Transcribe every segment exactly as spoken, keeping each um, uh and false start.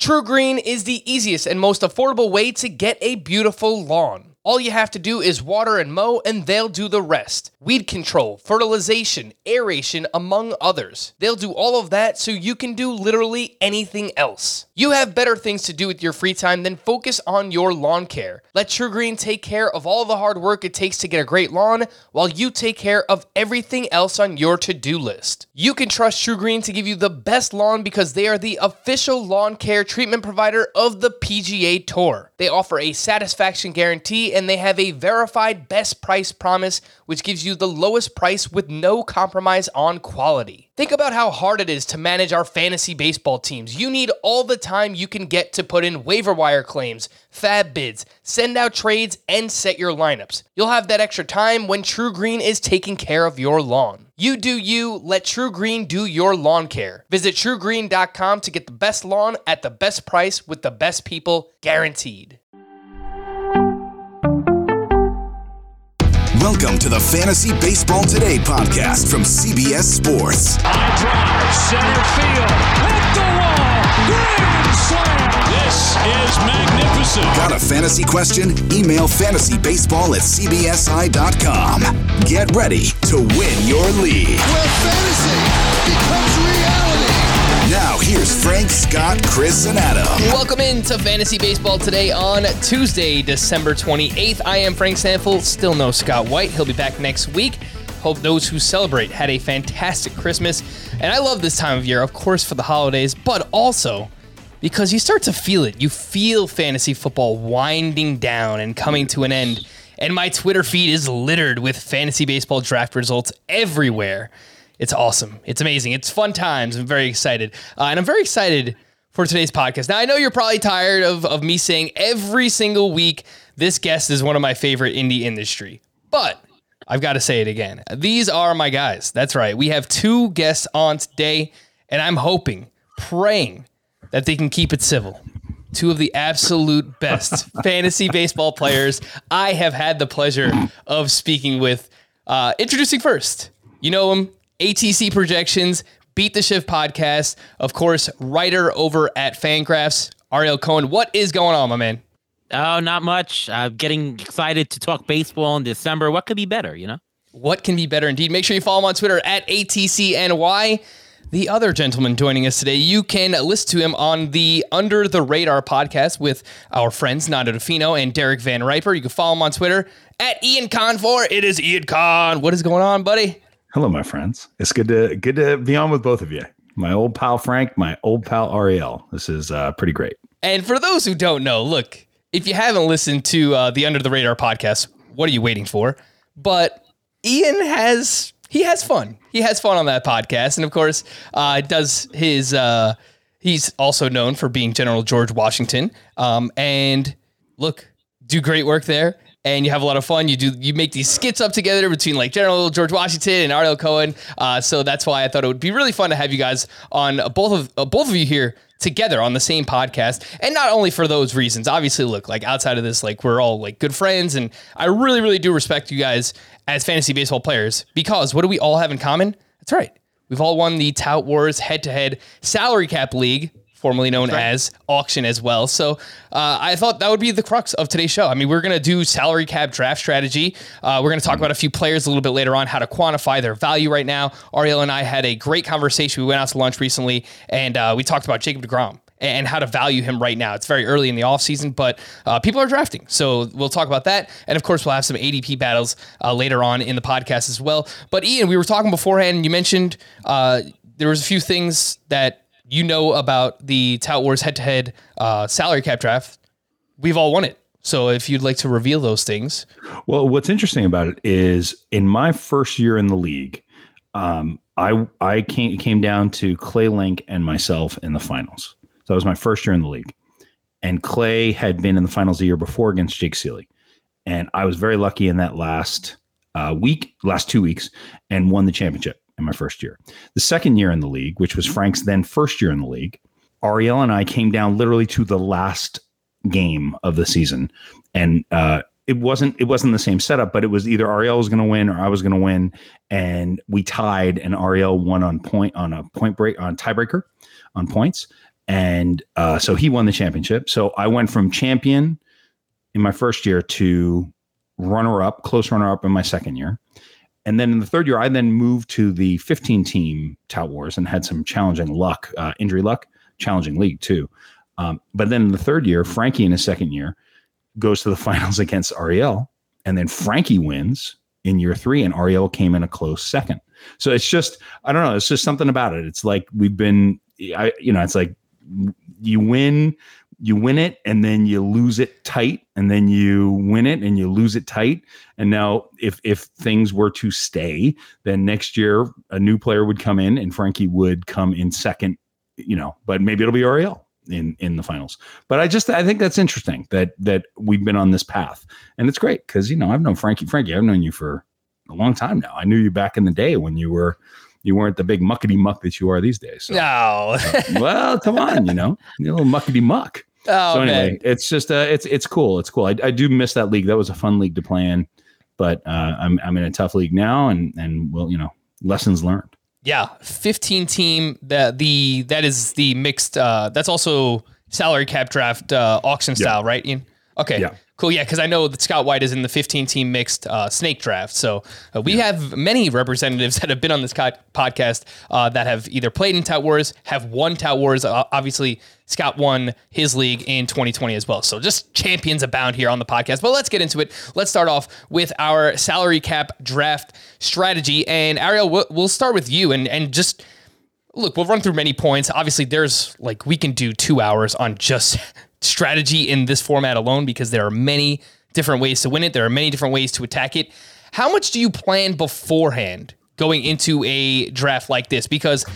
TruGreen is the easiest and most affordable way to get a beautiful lawn. All you have to do is water and mow, and they'll do the rest. Weed control, fertilization, aeration, among others. They'll do all of that so you can do literally anything else. You have better things to do with your free time than focus on your lawn care. Let TruGreen take care of all the hard work it takes to get a great lawn, while you take care of everything else on your to-do list. You can trust TruGreen to give you the best lawn because they are the official lawn care treatment provider of the P G A Tour. They offer a satisfaction guarantee, and they have a verified best price promise, which gives you the lowest price with no compromise on quality. Think about how hard it is to manage our fantasy baseball teams. You need all the time you can get to put in waiver wire claims, fab bids, send out trades, and set your lineups. You'll have that extra time when TruGreen is taking care of your lawn. You do you, let TruGreen do your lawn care. Visit True Green dot com to get the best lawn at the best price with the best people, guaranteed. Welcome to the Fantasy Baseball Today podcast from C B S Sports. High drive, center field, hit the wall, grand slam. This is magnificent. Got a fantasy question? Email fantasybaseball at c b s i dot com. Get ready to win your league. Where fantasy becomes reality. Now here's Frank, Scott, Chris, and Adam. Welcome into Fantasy Baseball Today on Tuesday, December twenty-eighth. I am Frank Stanfield, still no Scott White. He'll be back next week. Hope those who celebrate had a fantastic Christmas. And I love this time of year, of course, for the holidays, but also because you start to feel it. You feel fantasy football winding down and coming to an end. And my Twitter feed is littered with fantasy baseball draft results everywhere. It's awesome. It's amazing. It's fun times. I'm very excited. Uh, and I'm very excited for today's podcast. Now, I know you're probably tired of, of me saying every single week, this guest is one of my favorite in the industry. But I've got to say it again. These are my guys. That's right. We have two guests on today, and I'm hoping, praying that they can keep it civil. Two of the absolute best fantasy baseball players I have had the pleasure of speaking with. Uh, introducing first, you know him, A T C Projections, Beat the Shift podcast, of course, writer over at Fangraphs, Ariel Cohen. What is going on, my man? Oh, not much. I'm uh, getting excited to talk baseball in December. What could be better, you know? What can be better indeed? Make sure you follow him on Twitter at A T C N Y. The other gentleman joining us today, you can listen to him on the Under the Radar podcast with our friends Nando DeFino and Derek Van Riper. You can follow him on Twitter at Ian Con four. It is Ian Con. What is going on, buddy? Hello, my friends. It's good to good to be on with both of you. My old pal Frank, my old pal Ariel. This is uh, pretty great. And for those who don't know, look, if you haven't listened to uh, the Under the Radar podcast, what are you waiting for? But Ian has he has fun. He has fun on that podcast, and of course, uh, does his. Uh, he's also known for being General George Washington. Um, and look, do great work there. And you have a lot of fun. You do you make these skits up together between like General George Washington and Ariel Cohen. Uh, so that's why I thought it would be really fun to have you guys on uh, both of uh, both of you here together on the same podcast. And not only for those reasons. Obviously, look, like outside of this, like we're all like good friends, and I really, really do respect you guys as fantasy baseball players, because what do we all have in common? That's right. We've all won the Tout Wars head-to-head salary cap league, formerly known right. as auction as well. So uh, I thought that would be the crux of today's show. I mean, we're going to do salary cap draft strategy. Uh, we're going to talk about a few players a little bit later on, how to quantify their value right now. Ariel and I had a great conversation. We went out to lunch recently, and uh, we talked about Jacob deGrom and how to value him right now. It's very early in the offseason, but uh, people are drafting. So we'll talk about that. And of course, we'll have some A D P battles uh, later on in the podcast as well. But Ian, we were talking beforehand, and you mentioned uh, there was a few things that you know about the Tout Wars head-to-head uh, salary cap draft. We've all won it. So if you'd like to reveal those things. Well, what's interesting about it is in my first year in the league, um, I I came, came down to Clay Link and myself in the finals. So that was my first year in the league. And Clay had been in the finals the year before against Jake Seeley. And I was very lucky in that last uh, week, last two weeks, and won the championship in my first year. The second year in the league, which was Frank's then first year in the league, Ariel and I came down literally to the last game of the season. And uh, it wasn't it wasn't the same setup, but it was either Ariel was going to win or I was going to win. And we tied, and Ariel won on point on a point break on tiebreaker on points. And uh, so he won the championship. So I went from champion in my first year to runner-up, close runner-up in my second year. And then in the third year, I then moved to the fifteen-team Tout Wars and had some challenging luck, uh, injury luck, challenging league too. Um, but then in the third year, Frankie in his second year goes to the finals against Ariel. And then Frankie wins in year three, and Ariel came in a close second. So it's just, I don't know, it's just something about it. It's like we've been, I, you know, it's like you win, you win it, and then you lose it tight, and then you win it and you lose it tight. And now if if things were to stay, then next year a new player would come in and Frankie would come in second, you know, but maybe it'll be Ariel in in the finals. But I just I think that's interesting that that we've been on this path, and it's great because, you know, I've known Frankie Frankie I've known you for a long time now. I knew you back in the day when you were you weren't the big muckety muck that you are these days. So, No. uh, well, come on, you know, you're a little muckety muck. Oh, So anyway, man. it's just uh, it's it's cool. It's cool. I, I do miss that league. That was a fun league to play in, but uh, I'm I'm in a tough league now, and and well, you know, lessons learned. Yeah, fifteen team. That the that is the mixed. Uh, that's also salary cap draft uh, auction style, Yeah. right, Ian? Okay, Yeah. cool. Yeah, because I know that Scott White is in the fifteen team mixed uh, snake draft. So uh, we have many representatives that have been on this co- podcast uh, that have either played in Tout Wars, have won Tout Wars. Uh, obviously, Scott won his league in twenty twenty as well. So just champions abound here on the podcast. But let's get into it. Let's start off with our salary cap draft strategy. And Ariel, we'll, we'll start with you and and just. Look, we'll run through many points. Obviously, there's like we can do two hours on just strategy in this format alone because there are many different ways to win it. There are many different ways to attack it. How much do you plan beforehand going into a draft like this? Because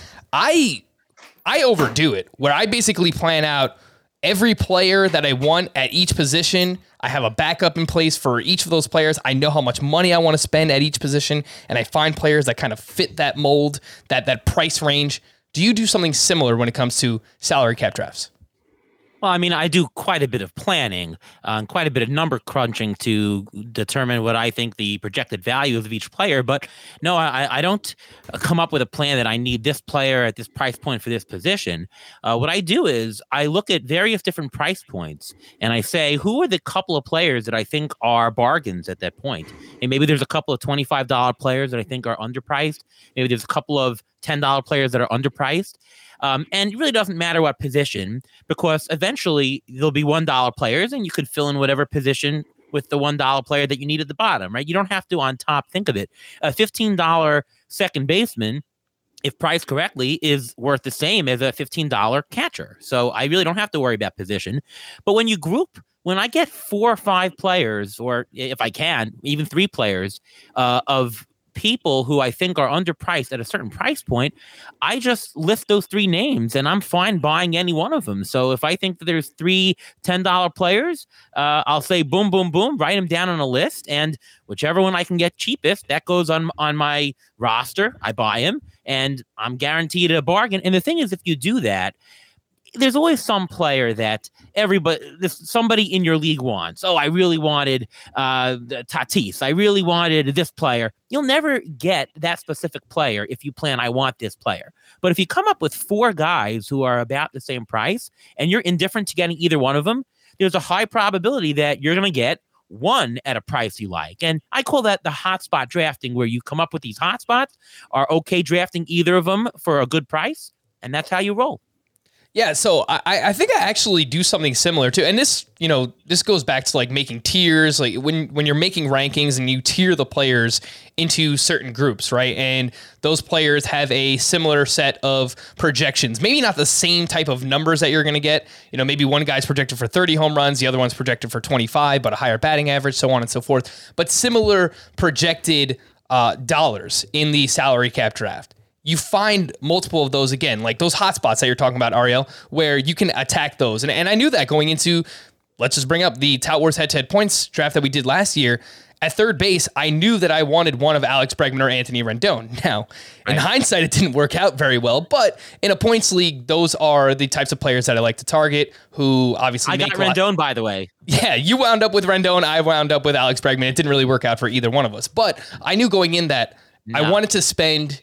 I I overdo it where I basically plan out every player that I want at each position. I have a backup in place for each of those players. I know how much money I want to spend at each position, and I find players that kind of fit that mold, that that price range. Do you do something similar when it comes to salary cap drafts? Well, I mean, I do quite a bit of planning uh, and quite a bit of number crunching to determine what I think the projected value of each player. But no, I, I don't come up with a plan that I need this player at this price point for this position. Uh, what I do is I look at various different price points and I say, who are the couple of players that I think are bargains at that point? And maybe there's a couple of twenty-five dollars players that I think are underpriced. Maybe there's a couple of ten dollars players that are underpriced. Um, and it really doesn't matter what position, because eventually there'll be one dollar players and you could fill in whatever position with the one dollar player that you need at the bottom, right? You don't have to on top think of it. A fifteen dollars second baseman, if priced correctly, is worth the same as a fifteen dollars catcher. So I really don't have to worry about position. But when you group, when I get four or five players, or if I can, even three players uh, of people who I think are underpriced at a certain price point, I just list those three names and I'm fine buying any one of them. So if I think that there's three ten dollars players, uh, I'll say boom, boom, boom, write them down on a list, and whichever one I can get cheapest, that goes on, on my roster. I buy him and I'm guaranteed a bargain. And the thing is, if you do that, there's always some player that everybody, this, somebody in your league wants. Oh, I really wanted uh, Tatis. I really wanted this player. You'll never get that specific player if you plan, I want this player. But if you come up with four guys who are about the same price and you're indifferent to getting either one of them, there's a high probability that you're going to get one at a price you like. And I call that the hotspot drafting, where you come up with these hotspots, are okay drafting either of them for a good price, and that's how you roll. Yeah, so I, I think I actually do something similar too. And this, you know, this goes back to like making tiers, like when, when you're making rankings and you tier the players into certain groups, right? And those players have a similar set of projections, maybe not the same type of numbers that you're going to get. You know, maybe one guy's projected for thirty home runs, the other one's projected for twenty-five, but a higher batting average, so on and so forth. But similar projected uh, dollars in the salary cap draft. You find multiple of those again, like those hotspots that you're talking about, Ariel, where you can attack those. And, and I knew that going into, let's just bring up the Tout Wars head-to-head points draft that we did last year. At third base, I knew that I wanted one of Alex Bregman or Anthony Rendon. Now, in right. hindsight, it didn't work out very well, but in a points league, those are the types of players that I like to target, who obviously I make got Rendon, lot- by the way. Yeah, you wound up with Rendon, I wound up with Alex Bregman. It didn't really work out for either one of us, but I knew going in that no. I wanted to spend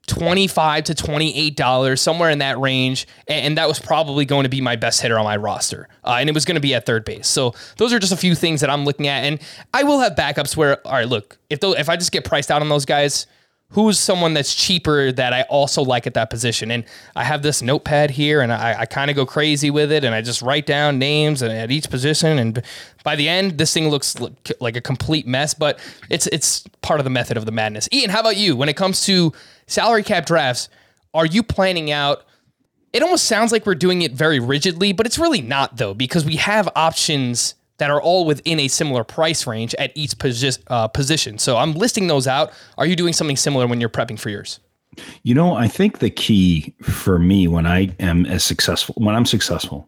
twenty-five to twenty-eight dollars, somewhere in that range. And that was probably going to be my best hitter on my roster. Uh, and it was going to be at third base. So those are just a few things that I'm looking at. And I will have backups where, all right, look, if those, if I just get priced out on those guys, who's someone that's cheaper that I also like at that position? And I have this notepad here, and I, I kind of go crazy with it, and I just write down names at each position. And by the end, this thing looks like a complete mess, but it's it's part of the method of the madness. Ian, how about you? When it comes to salary cap drafts, are you planning out? It almost sounds like we're doing it very rigidly, but it's really not, though, because we have options that are all within a similar price range at each posi- uh, position. So I'm listing those out. Are you doing something similar when you're prepping for yours? You know, I think the key for me when I am as successful, when I'm successful,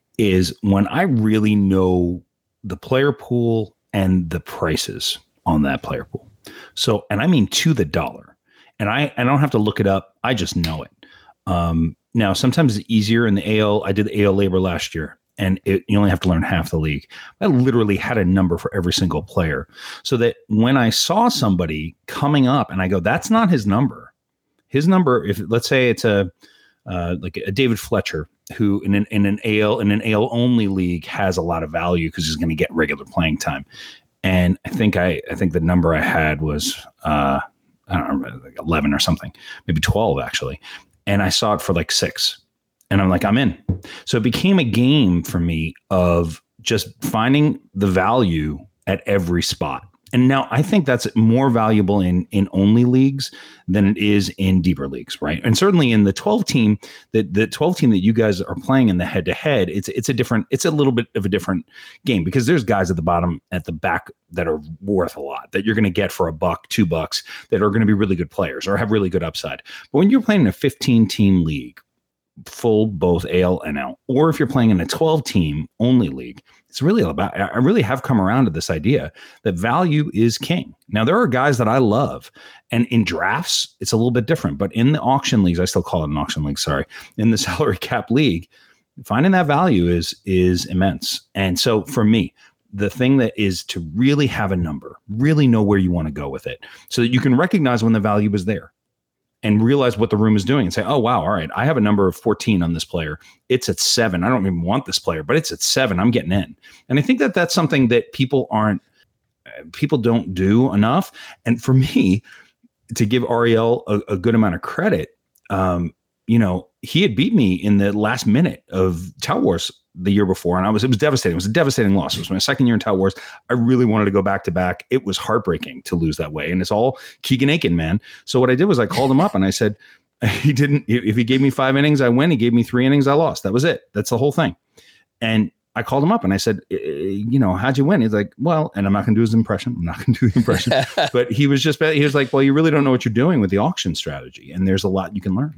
is when I really know the player pool and the prices on that player pool. So, and I mean to the dollar. And I, I don't have to look it up. I just know it. Um, now, sometimes it's easier in the A L. I did the A L labor last year, and it, you only have to learn half the league. I literally had a number for every single player, so that when I saw somebody coming up and I go, that's not his number. His number, if let's say it's a uh, like a David Fletcher, who in an, in an A L in an A L only league has a lot of value because he's going to get regular playing time. And I think I I think the number I had was uh, I don't remember, like eleven or something, maybe twelve actually. And I saw it for like six. And I'm like, I'm in. So it became a game for me of just finding the value at every spot. And now I think that's more valuable in, in only leagues than it is in deeper leagues, right? And certainly in the twelve team, the, the twelve team that you guys are playing in the head to head, it's it's a different, it's a little bit of a different game, because there's guys at the bottom, at the back that are worth a lot, that you're going to get for a buck, two bucks, that are going to be really good players or have really good upside. But when you're playing in a fifteen team league, full both A L and L, or if you're playing in a twelve team only league, it's really about, I really have come around to this idea that value is king. Now, there are guys that I love, and in drafts, it's a little bit different, but in the auction leagues, I still call it an auction league, sorry, in the salary cap league, finding that value is, is immense. And so for me, the thing that is to really have a number, really know where you want to go with it, so that you can recognize when the value is there and realize what the room is doing and say, oh, wow, all right, I have a number of fourteen on this player. It's at seven. I don't even want this player, but it's at seven. I'm getting in. And I think that that's something that people aren't, people don't do enough. And for me, to give Ariel a, a good amount of credit, um, you know, he had beat me in the last minute of Tout Wars the year before, and I was, it was devastating. It was a devastating loss. It was my second year in Tout Wars. I really wanted to go back to back. It was heartbreaking to lose that way. And it's all Keegan Aiken, man. So what I did was I called him up and I said, he didn't, if he gave me five innings, I win. He gave me three innings, I lost. That was it. That's the whole thing. And I called him up and I said, you know, how'd you win? He's like, well, and I'm not going to do his impression. I'm not going to do the impression, but he was just, he was like, well, you really don't know what you're doing with the auction strategy. And there's a lot you can learn.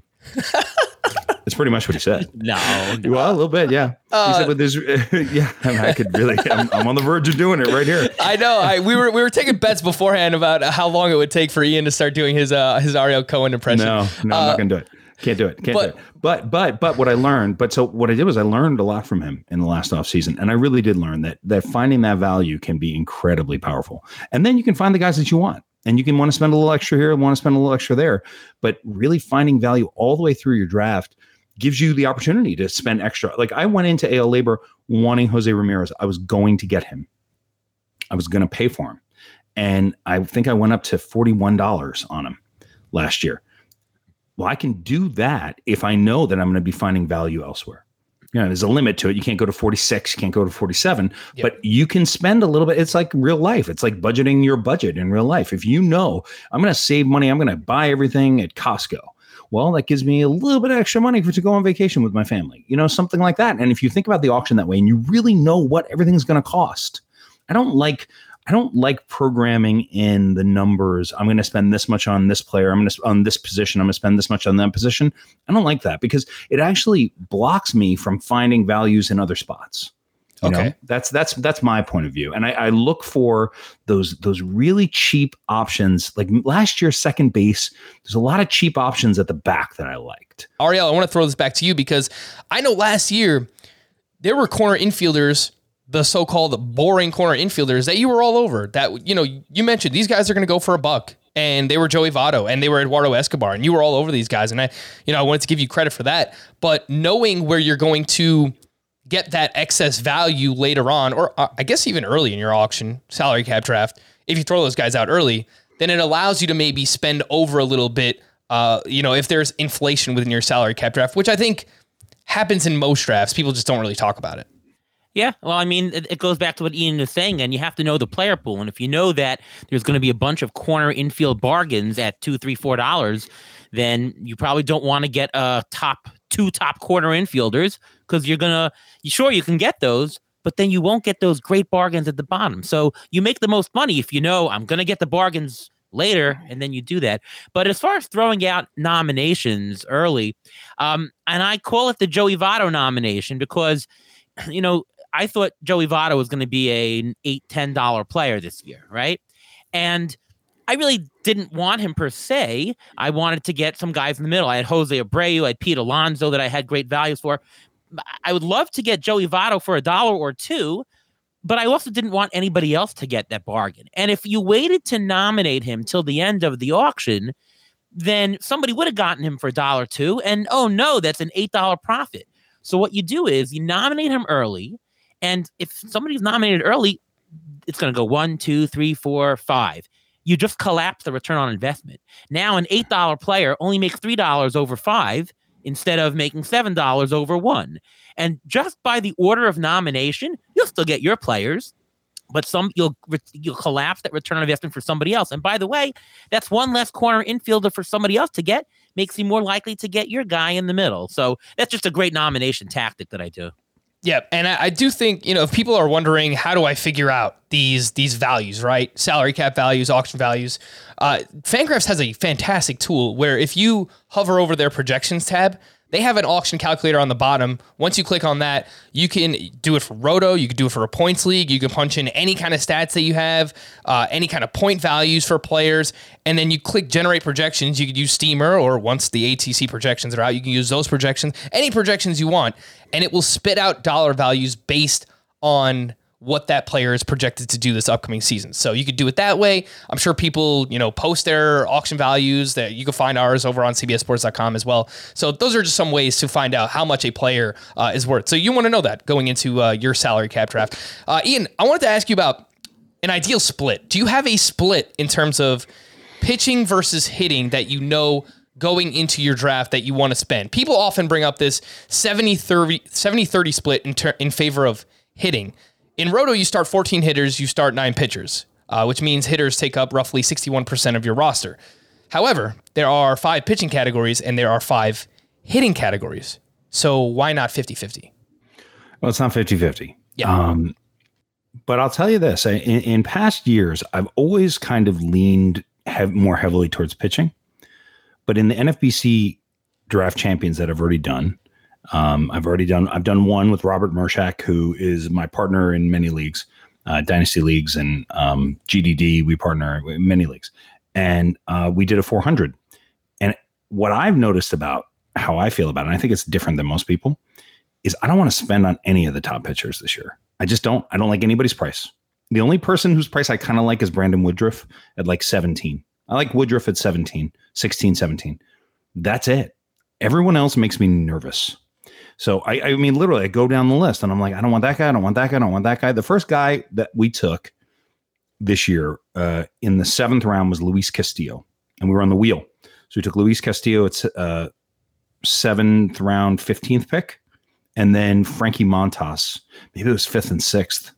That's pretty much what he said. No, no. Well, a little bit, yeah. Uh, he said, "But there's, uh, yeah, I, mean, I could really. I'm, I'm on the verge of doing it right here." I know. I we were we were taking bets beforehand about how long it would take for Ian to start doing his uh his Ariel Cohen impression. No, no, uh, I'm not gonna do it. Can't do it. Can't but, do it. But but but what I learned. But so what I did was I learned a lot from him in the last off season, and I really did learn that that finding that value can be incredibly powerful. And then you can find the guys that you want. And you can want to spend a little extra here, want to spend a little extra there, but really finding value all the way through your draft gives you the opportunity to spend extra. Like I went into A L labor wanting Jose Ramirez. I was going to get him. I was going to pay for him. And I think I went up to forty-one dollars on him last year. Well, I can do that if I know that I'm going to be finding value elsewhere. You know, there's a limit to it. You can't go to forty-six, you can't go to forty-seven, yep. But you can spend a little bit. It's like real life. It's like budgeting your budget in real life. If you know, I'm going to save money, I'm going to buy everything at Costco. Well, that gives me a little bit of extra money for to go on vacation with my family, you know, something like that. And if you think about the auction that way and you really know what everything's going to cost, I don't like, I don't like programming in the numbers. I'm going to spend this much on this player. I'm going to on this position. I'm going to spend this much on that position. I don't like that because it actually blocks me from finding values in other spots. You okay, know? that's that's that's my point of view, and I, I look for those those really cheap options. Like last year's second base, there's a lot of cheap options at the back that I liked. Ariel, I want to throw this back to you because I know last year there were corner infielders, the so-called boring corner infielders that you were all over. That, you know, you mentioned these guys are going to go for a buck. and they were Joey Votto, and they were Eduardo Escobar, and you were all over these guys. And I, you know, I wanted to give you credit for that. But knowing where you're going to get that excess value later on, or uh, I guess even early in your auction salary cap draft, if you throw those guys out early, then it allows you to maybe spend over a little bit. Uh, you know, if there's inflation within your salary cap draft, which I think happens in most drafts, people just don't really talk about it. Yeah, well, I mean, it, it goes back to what Ian is saying, and you have to know the player pool. And if you know that there's going to be a bunch of corner infield bargains at two, three, four dollars, then you probably don't want to get a top two top corner infielders because you're gonna. Sure, you can get those, but then you won't get those great bargains at the bottom. So you make the most money if you know I'm going to get the bargains later, and then you do that. But as far as throwing out nominations early, um, and I call it the Joey Votto nomination because, you know, I thought Joey Votto was going to be a, an eight, ten dollar player this year, right? And I really didn't want him per se. I wanted to get some guys in the middle. I had Jose Abreu, I had Pete Alonso that I had great values for. I would love to get Joey Votto for a dollar or two, but I also didn't want anybody else to get that bargain. And if you waited to nominate him till the end of the auction, then somebody would have gotten him for a dollar or two. And oh no, that's an eight dollar profit. So what you do is you nominate him early. And if somebody's nominated early, it's going to go one, two, three, four, five. You just collapse the return on investment. Now an eight dollar player only makes three dollars over five instead of making seven dollars over one. And just by the order of nomination, you'll still get your players, but some you'll you'll collapse that return on investment for somebody else. And by the way, that's one less corner infielder for somebody else to get, makes you more likely to get your guy in the middle. So that's just a great nomination tactic that I do. Yeah, and I, I do think, you know, if people are wondering, how do I figure out these these values, right? Salary cap values, auction values. Uh, Fangraphs has a fantastic tool where if you hover over their projections tab, they have an auction calculator on the bottom. Once you click on that, you can do it for Roto. You can do it for a points league. You can punch in any kind of stats that you have, uh, any kind of point values for players. And then you click generate projections. You could use Steamer, or once the A T C projections are out, you can use those projections, any projections you want. And it will spit out dollar values based on what that player is projected to do this upcoming season. So you could do it that way. I'm sure people, you know, post their auction values. That you can find ours over on C B S Sports dot com as well. So those are just some ways to find out how much a player uh, is worth. So you want to know that going into uh, your salary cap draft. Uh, Ian, I wanted to ask you about an ideal split. Do you have a split in terms of pitching versus hitting that you know going into your draft that you want to spend? People often bring up this seventy thirty split in, ter- in favor of hitting. In Roto, you start fourteen hitters, you start nine pitchers, uh, which means hitters take up roughly sixty-one percent of your roster. However, there are five pitching categories and there are five hitting categories. So why not fifty-fifty? Well, it's not fifty-fifty. Yeah. Um, but I'll tell you this. In, in past years, I've always kind of leaned hev- more heavily towards pitching. But in the N F B C draft champions that I've already done, Um, I've already done, I've done one with Robert Mershak, who is my partner in many leagues, uh, dynasty leagues and um, G D D. We partner in many leagues, and uh, we did a four hundred. And what I've noticed about how I feel about it, and I think it's different than most people, is I don't want to spend on any of the top pitchers this year. I just don't, I don't like anybody's price. The only person whose price I kind of like is Brandon Woodruff at like seventeen. I like Woodruff at seventeen, sixteen, seventeen. That's it. Everyone else makes me nervous. So, I, I mean, literally, I go down the list and I'm like, I don't want that guy. I don't want that guy. I don't want that guy. The first guy that we took this year uh, in the seventh round was Luis Castillo, and we were on the wheel. So we took Luis Castillo at uh, seventh round, fifteenth pick, and then Frankie Montas. Maybe it was fifth and sixth.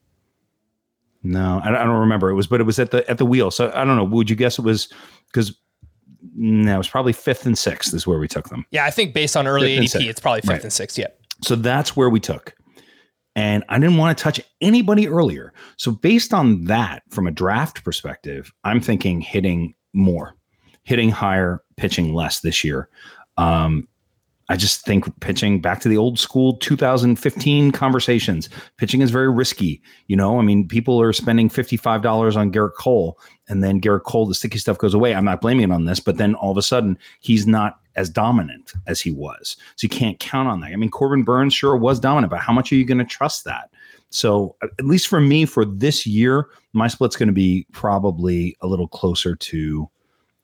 No, I, I don't remember. It was, but it was at the at the wheel. So I don't know. Would you guess it was because? No, it was probably fifth and sixth is where we took them. Yeah, I think based on early A D P, it's probably fifth right. and sixth. Yeah. So that's where we took. And I didn't want to touch anybody earlier. So based on that, from a draft perspective, I'm thinking hitting more, hitting higher, pitching less this year. Um, I just think pitching back to the old school two thousand fifteen conversations. Pitching is very risky. You know, I mean, people are spending fifty-five dollars on Garrett Cole, and then Garrett Cole, the sticky stuff goes away. I'm not blaming it on this, but then all of a sudden he's not as dominant as he was. So you can't count on that. I mean, Corbin Burns sure was dominant, but how much are you going to trust that? So at least for me, for this year, my split's going to be probably a little closer to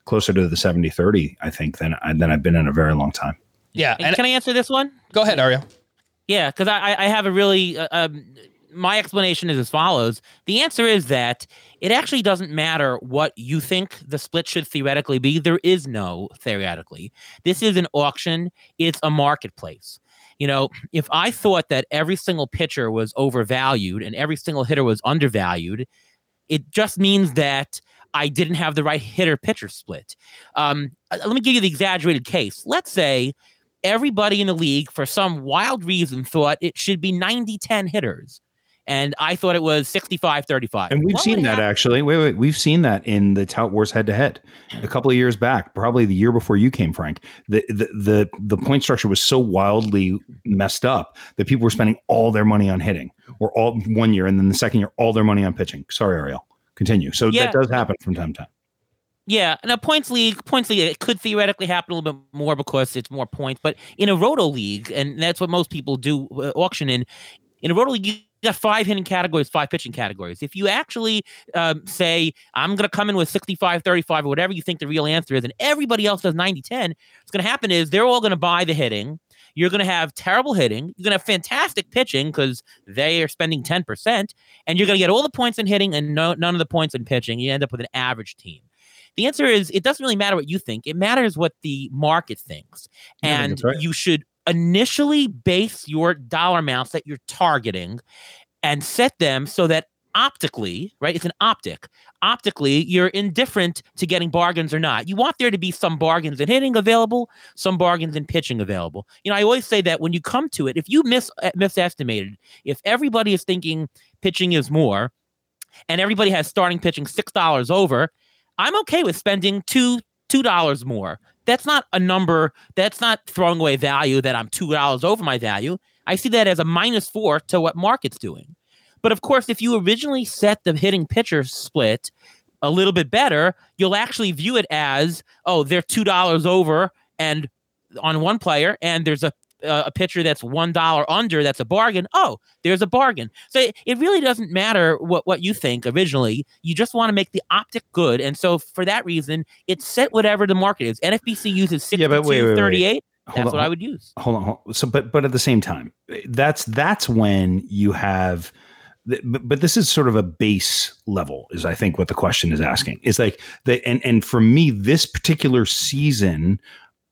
closer to the seventy thirty, I think, than, than I've been in a very long time. Yeah. And And can I answer this one? go ahead, Ariel. Yeah, because I, I have a really uh, um, my explanation is as follows. The answer is that it actually doesn't matter what you think the split should theoretically be. There is no theoretically. This is an auction. It's a marketplace. You know, if I thought that every single pitcher was overvalued and every single hitter was undervalued, it just means that I didn't have the right hitter-pitcher split. Um, let me give you the exaggerated case. Let's say everybody in the league, for some wild reason, thought it should be ninety ten hitters. And I thought it was sixty-five thirty-five. And we've What seen would that happen? actually. Wait, wait. We've seen that in the Tout Wars head to head a couple of years back, probably the year before you came, Frank. The, the the the point structure was so wildly messed up that people were spending all their money on hitting, or all one year, and then the second year, all their money on pitching. Sorry, Ariel. Continue. So Yeah. that does happen from time to time. Yeah, in a points league, points league, it could theoretically happen a little bit more because it's more points. But in a roto league, and that's what most people do uh, auction in, in a roto league, you got five hitting categories, five pitching categories. If you actually um, say, I'm going to come in with sixty-five thirty-five or whatever you think the real answer is, and everybody else does ninety ten, what's going to happen is they're all going to buy the hitting. You're going to have terrible hitting. You're going to have fantastic pitching because they are spending ten percent, and you're going to get all the points in hitting and no, none of the points in pitching. You end up with an average team. The answer is it doesn't really matter what you think. It matters what the market thinks. Yeah, And that's right. you should initially base your dollar amounts that you're targeting and set them so that optically, right? It's an optic. Optically, you're indifferent to getting bargains or not. You want there to be some bargains in hitting available, some bargains in pitching available. You know, I always say that when you come to it, if you mis misestimated, if everybody is thinking pitching is more and everybody has starting pitching six dollars over, I'm okay with spending two two dollars more. That's not a number. That's not throwing away value that I'm two dollars over my value. I see that as a minus four to what market's doing. But of course, if you originally set the hitting pitcher split a little bit better, you'll actually view it as, oh, they're two dollars over and on one player, and there's a uh, a pitcher that's one dollar under, that's a bargain. Oh, there's a bargain. So it, it really doesn't matter what, what you think originally. You just want to make the optic good. And so for that reason, it's set whatever the market is. N F B C uses Yeah, but wait, wait, wait. sixty-two thirty-eight. Hold That's on, what I hold- would use. Hold on, hold on. So, but but at the same time, that's that's when you have. But, but this is sort of a base level, is I think what the question is asking. Is like the and and for me, this particular season,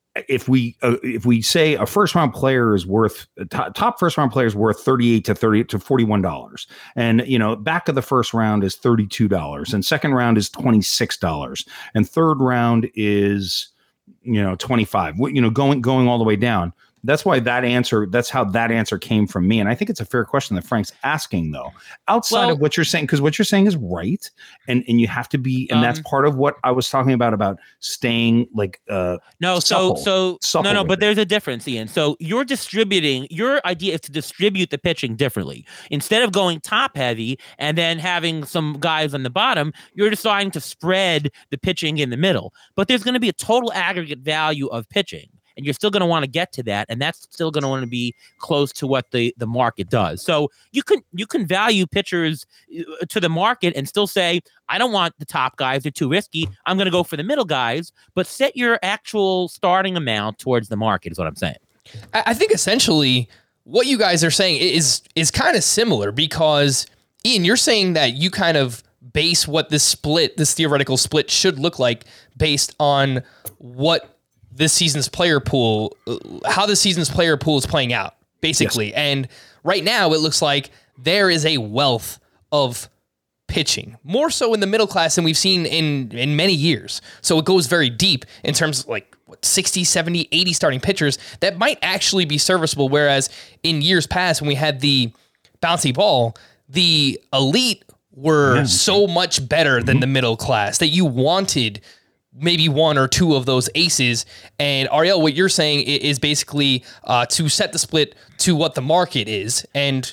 if we uh, if we say a first round player is worth top, top first round player is worth thirty-eight to thirty to forty-one dollars, and you know back of the first round is thirty-two dollars, and second round is twenty-six dollars, and third round is you know twenty-five. You know going going all the way down. That's why that answer, that's how that answer came from me. And I think it's a fair question that Frank's asking, though, outside Well- of what you're saying, because what you're saying is right. And, and you have to be, and that's Um, part of what I was talking about, about staying like, uh, No, supple- so so supple no, no, with but it. there's a difference, Ian. So you're distributing. Your idea is to distribute the pitching differently. Instead of going top heavy and then having some guys on the bottom, you're deciding to spread the pitching in the middle. But there's going to be a total aggregate value of pitching. And you're still going to want to get to that, and that's still going to want to be close to what the, the market does. So you can you can value pitchers uh, to the market and still say, I don't want the top guys; they're too risky. I'm going to go for the middle guys. But set your actual starting amount towards the market is what I'm saying. I I think essentially what you guys are saying is is kind of similar because Ian, you're saying that you kind of base what this split, this theoretical split should look like based on what this season's player pool, uh, how the season's player pool is playing out, basically. And right now it looks like there is a wealth of pitching, more so in the middle class than we've seen in, in many years. So it goes very deep in terms of like what, sixty, seventy, eighty starting pitchers that might actually be serviceable. Whereas in years past, when we had the bouncy ball, the elite were Yeah. so much better than the middle class that you wanted maybe one or two of those aces. And Ariel, what you're saying i- is basically uh, to set the split to what the market is. And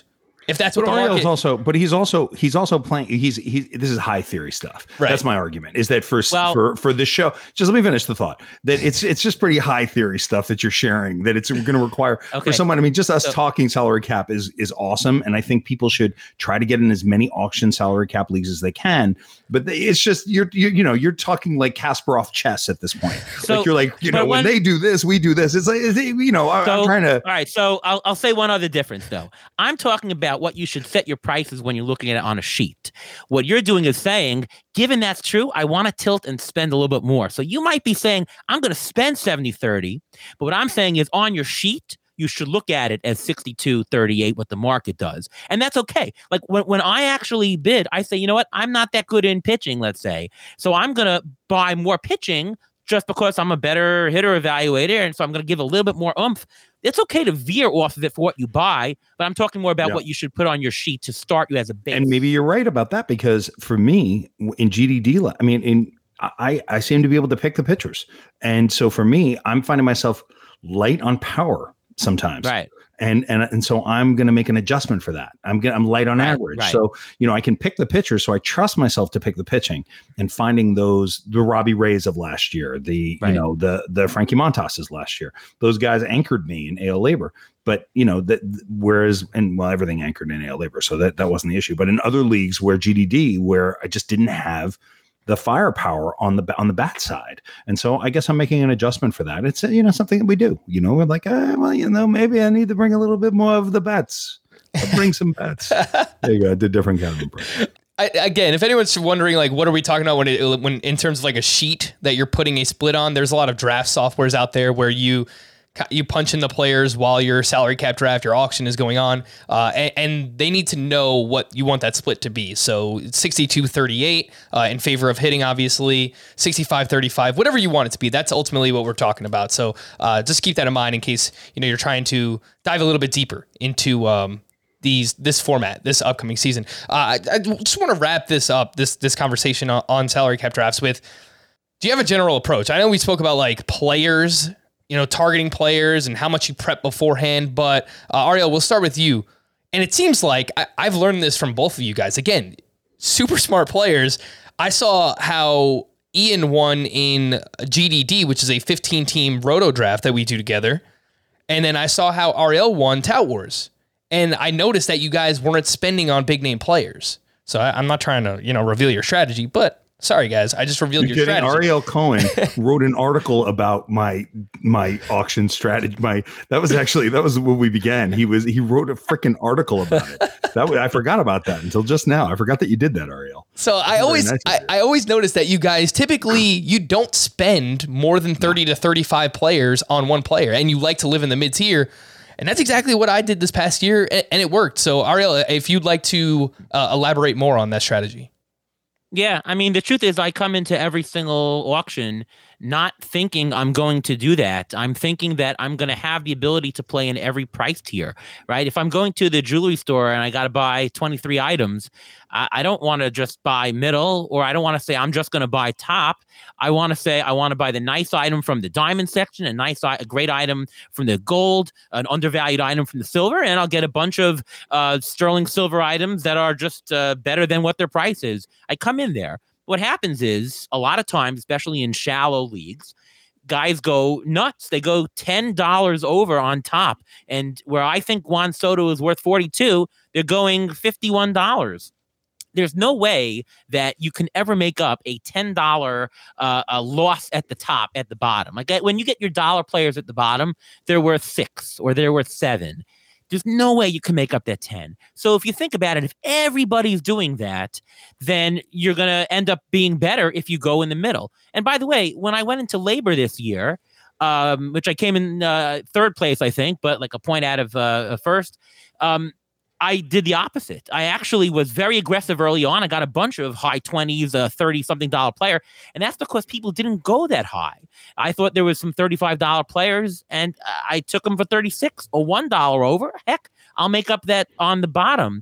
If that's what But the Ariel's market, also, but he's also he's also playing. He's he's this is high theory stuff. Right. That's my argument. Is that for Well- for for this show? Just let me finish the thought. That it's it's just pretty high theory stuff that you're sharing. That it's going to require Okay. for someone. I mean, just us So- talking salary cap is is awesome, and I think people should try to get in as many auction salary cap leagues as they can. But they- it's just you're you you know you're talking like Kasparov chess at this point. So- like you're like you but know when, when- they do this, we do this. It's like it's- you know I, So, I'm trying to. All right, so I'll I'll say one other difference though. I'm talking about what you should set your prices when you're looking at it on a sheet. What you're doing is saying, given that's true, I want to tilt and spend a little bit more. So you might be saying, I'm going to spend seventy thirty, but what I'm saying is on your sheet, you should look at it as sixty-two thirty-eight, what the market does. And that's okay. Like when, when I actually bid, I say, you know what? I'm not that good in pitching, let's say. So I'm going to buy more pitching just because I'm a better hitter evaluator. And so I'm going to give a little bit more oomph. It's okay to veer off of it for what you buy, but I'm talking more about Yeah. what you should put on your sheet to start you as a base. And maybe you're right about that because for me in G D D, I mean, in I I seem to be able to pick the pitchers, and so for me, I'm finding myself light on power sometimes, Right. And and and so I'm going to make an adjustment for that. I'm gonna, I'm light on Right, average, right. so you know I can pick the pitcher, so I trust myself to pick the pitching and finding those the Robbie Rays of last year, the Right. you know the the Frankie Montoses last year. Those guys anchored me in A L labor. But you know that whereas and well everything anchored in A L labor, so that that wasn't the issue. But in other leagues where G D D, where I just didn't have the firepower on the on the bat side, and so I guess I'm making an adjustment for that. It's you know something that we do. You know, we're like, uh, well, you know, maybe I need to bring a little bit more of the bats. I'll bring some bats. There you go. I did different kind of impression. I, again, if anyone's wondering, like, what are we talking about when it when in terms of like a sheet that you're putting a split on? There's a lot of draft softwares out there where you. You punch in the players while your salary cap draft, your auction is going on, uh, and, and they need to know what you want that split to be. So sixty-two thirty-eight uh, in favor of hitting, obviously, sixty-five thirty-five, whatever you want it to be. That's ultimately what we're talking about. So uh, just keep that in mind in case you know you're trying to dive a little bit deeper into um, these this format this upcoming season. Uh, I, I just want to wrap this up, this this conversation on, on salary cap drafts with. Do you have a general approach? I know we spoke about like players. You know, targeting players and how much you prep beforehand. But uh, Ariel, we'll start with you. And it seems like I, I've learned this from both of you guys. Again, super smart players. I saw how Ian won in G D D, which is a fifteen-team roto draft that we do together. And then I saw how Ariel won Tout Wars. And I noticed that you guys weren't spending on big-name players. So I, I'm not trying to, you know, reveal your strategy, but sorry, guys. I just revealed You're your kidding? strategy. Ariel Cohen wrote an article about my my auction strategy. My that was actually that was when we began. He was he wrote a freaking article about it. That was, I forgot about that until just now. I forgot that you did that, Ariel. So I always nice of I, you. I always notice that you guys typically you don't spend more than thirty to thirty-five players on one player, and you like to live in the mid tier. And that's exactly what I did this past year, and, and it worked. So Ariel, if you'd like to uh, elaborate more on that strategy. Yeah, I mean, the truth is I come into every single auction not thinking I'm going to do that. I'm thinking that I'm going to have the ability to play in every price tier, right? If I'm going to the jewelry store and I got to buy twenty-three items, I, I don't want to just buy middle, or I don't want to say I'm just going to buy top. I want to say I want to buy the nice item from the diamond section, a nice, a great item from the gold, an undervalued item from the silver, and I'll get a bunch of uh, sterling silver items that are just uh, better than what their price is. I come in there. What happens is a lot of times, especially in shallow leagues, guys go nuts. They go ten dollars over on top. And where I think Juan Soto is worth forty-two, they're going fifty-one dollars. There's no way that you can ever make up a ten dollars uh, a loss at the top, at the bottom. Like when you get your dollar players at the bottom, they're worth six or they're worth seven. There's no way you can make up that ten. So if you think about it, if everybody's doing that, then you're going to end up being better if you go in the middle. And by the way, when I went into labor this year, um, which I came in uh, third place, I think, but like a point out of uh, first, um, I did the opposite. I actually was very aggressive early on. I got a bunch of high twenties, a thirty something dollar player. And that's because people didn't go that high. I thought there was some thirty-five dollar players and I took them for thirty-six or one dollar over. Heck, I'll make up that on the bottom.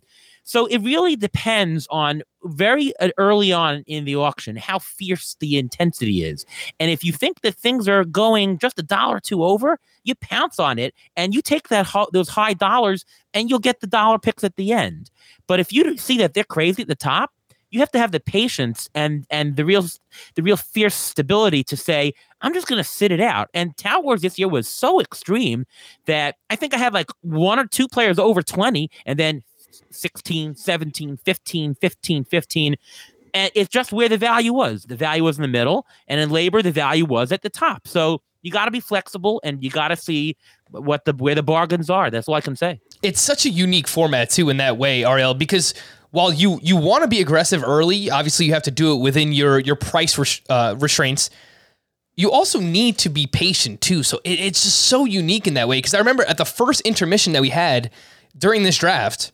So it really depends on very early on in the auction how fierce the intensity is. And if you think that things are going just a dollar or two over, you pounce on it and you take that those high dollars and you'll get the dollar picks at the end. But if you see that they're crazy at the top, you have to have the patience and and the real the real fierce stability to say, I'm just going to sit it out. And Tout Wars this year was so extreme that I think I had like one or two players over twenty and then sixteen, seventeen, fifteen, fifteen, fifteen. And it's just where the value was. The value was in the middle. And in labor, the value was at the top. So you got to be flexible and you got to see what the where the bargains are. That's all I can say. It's such a unique format, too, in that way, Ariel, because while you you want to be aggressive early, obviously you have to do it within your your price res- uh, restraints. You also need to be patient too. So it, it's just so unique in that way. Because I remember at the first intermission that we had during this draft,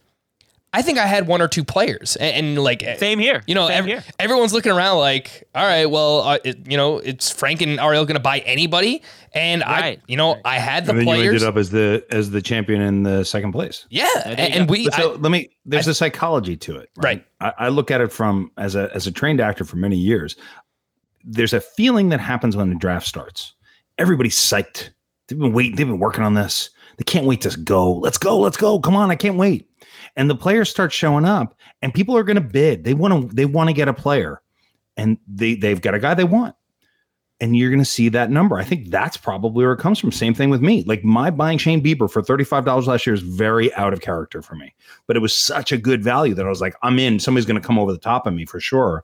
I think I had one or two players, and, and like same here. You know, same every, here. everyone's looking around like, all right, well, uh, it, you know, it's Frank and Ariel going to buy anybody, and right. I, you know, right. I had the and then players. You ended up as the as the champion in the second place. Yeah, and, and we. So I, let me. There's I, a psychology to it, right? right. I, I look at it from as a as a trained actor for many years. There's a feeling that happens when the draft starts. Everybody's psyched. They've been waiting. They've been working on this. They can't wait to go. Let's go. Let's go. Come on. I can't wait. And the players start showing up and people are going to bid. They want to, they want to get a player and they, they've got a guy they want. And you're going to see that number. I think that's probably where it comes from. Same thing with me. Like my buying Shane Bieber for thirty-five dollars last year is very out of character for me, but it was such a good value that I was like, I'm in. Somebody's going to come over the top of me for sure.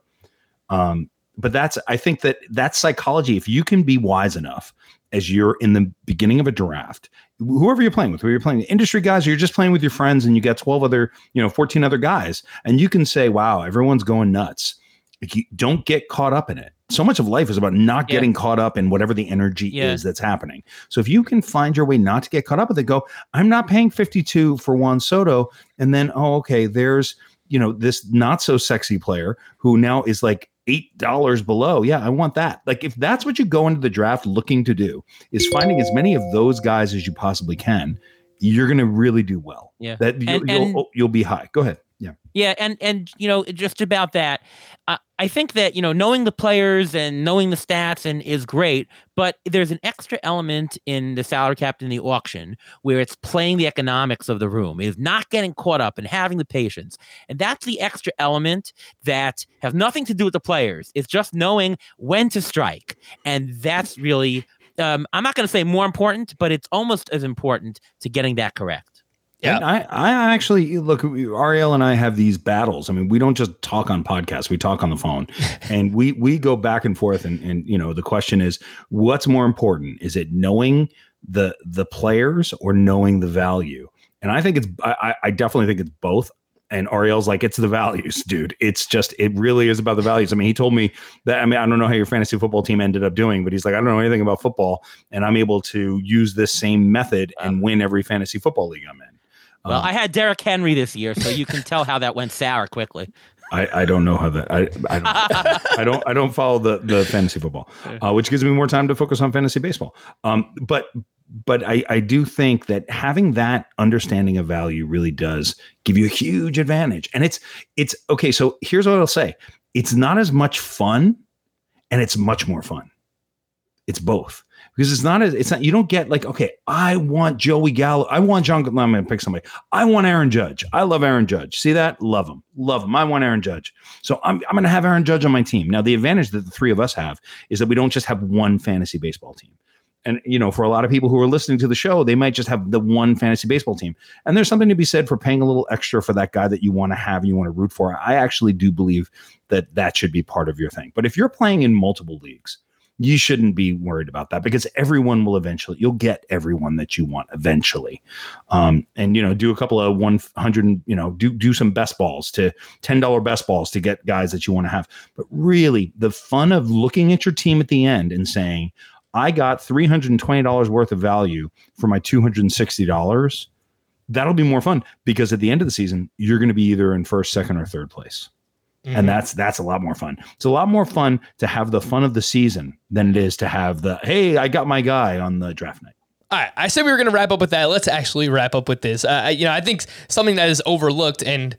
Um, but that's, I think that that's psychology. If you can be wise enough as you're in the beginning of a draft, whoever you're playing with, whether you're playing industry guys or you're just playing with your friends and you got twelve other, you know, fourteen other guys, and you can say, wow, everyone's going nuts. Like you don't get caught up in it. So much of life is about not yeah. getting caught up in whatever the energy yeah. is that's happening. So if you can find your way not to get caught up with it, go, I'm not paying fifty-two for Juan Soto. And then, oh, okay, there's, you know, this not so sexy player who now is like eight dollars below. Yeah, I want that. Like if that's what you go into the draft looking to do, is finding as many of those guys as you possibly can, you're going to really do well. Yeah. That you, and, you'll, and, you'll be high. Go ahead. Yeah. Yeah. And, and, you know, just about that, uh, I think that, you know, knowing the players and knowing the stats and is great, but there's an extra element in the salary cap in the auction where it's playing the economics of the room, is not getting caught up and having the patience. And that's the extra element that has nothing to do with the players. It's just knowing when to strike. And that's really, um, I'm not going to say more important, but it's almost as important to getting that correct. Yeah, and I, I actually look. Ariel and I have these battles. I mean, we don't just talk on podcasts; we talk on the phone, and we we go back and forth. And and you know, the question is, what's more important? Is it knowing the the players or knowing the value? And I think it's. I, I definitely think it's both. And Ariel's like, it's the values, dude. It's just, it really is about the values. I mean, he told me that, I mean, I don't know how your fantasy football team ended up doing, but he's like, I don't know anything about football. And I'm able to use this same method and win every fantasy football league I'm in. Well, um, I had Derrick Henry this year, so you can tell how that went sour quickly. I, I don't know how that, I, I don't, I don't, I don't follow the, the fantasy football, uh, which gives me more time to focus on fantasy baseball. Um, but But I, I do think that having that understanding of value really does give you a huge advantage. And it's it's okay. So here's what I'll say. It's not as much fun and it's much more fun. It's both. Because it's not as it's not you don't get like, okay, I want Joey Gallo. I want John. I'm going to pick somebody. I want Aaron Judge. I love Aaron Judge. See that? Love him. Love him. I want Aaron Judge. So I'm, I'm going to have Aaron Judge on my team. Now, the advantage that the three of us have is that we don't just have one fantasy baseball team. And, you know, for a lot of people who are listening to the show, they might just have the one fantasy baseball team. And there's something to be said for paying a little extra for that guy that you want to have and you want to root for. I actually do believe that that should be part of your thing. But if you're playing in multiple leagues, you shouldn't be worried about that because everyone will eventually, you'll get everyone that you want eventually. Um, and, you know, do a couple of one hundred, you know, do, do some best balls to ten dollars best balls to get guys that you want to have. But really the fun of looking at your team at the end and saying, I got three hundred twenty dollars worth of value for my two hundred sixty dollars. That'll be more fun because at the end of the season, you're going to be either in first, second, or third place. Mm-hmm. And that's that's a lot more fun. It's a lot more fun to have the fun of the season than it is to have the, hey, I got my guy on the draft night. All right. I said we were going to wrap up with that. Let's actually wrap up with this. Uh, you know, I think something that is overlooked, and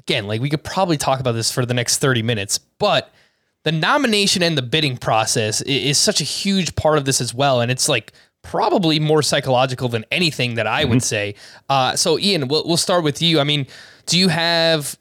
again, like we could probably talk about this for the next thirty minutes, but the nomination and the bidding process is such a huge part of this as well. And it's like probably more psychological than anything that I mm-hmm. would say. Uh, so Ian, we'll, we'll start with you. I mean, do you have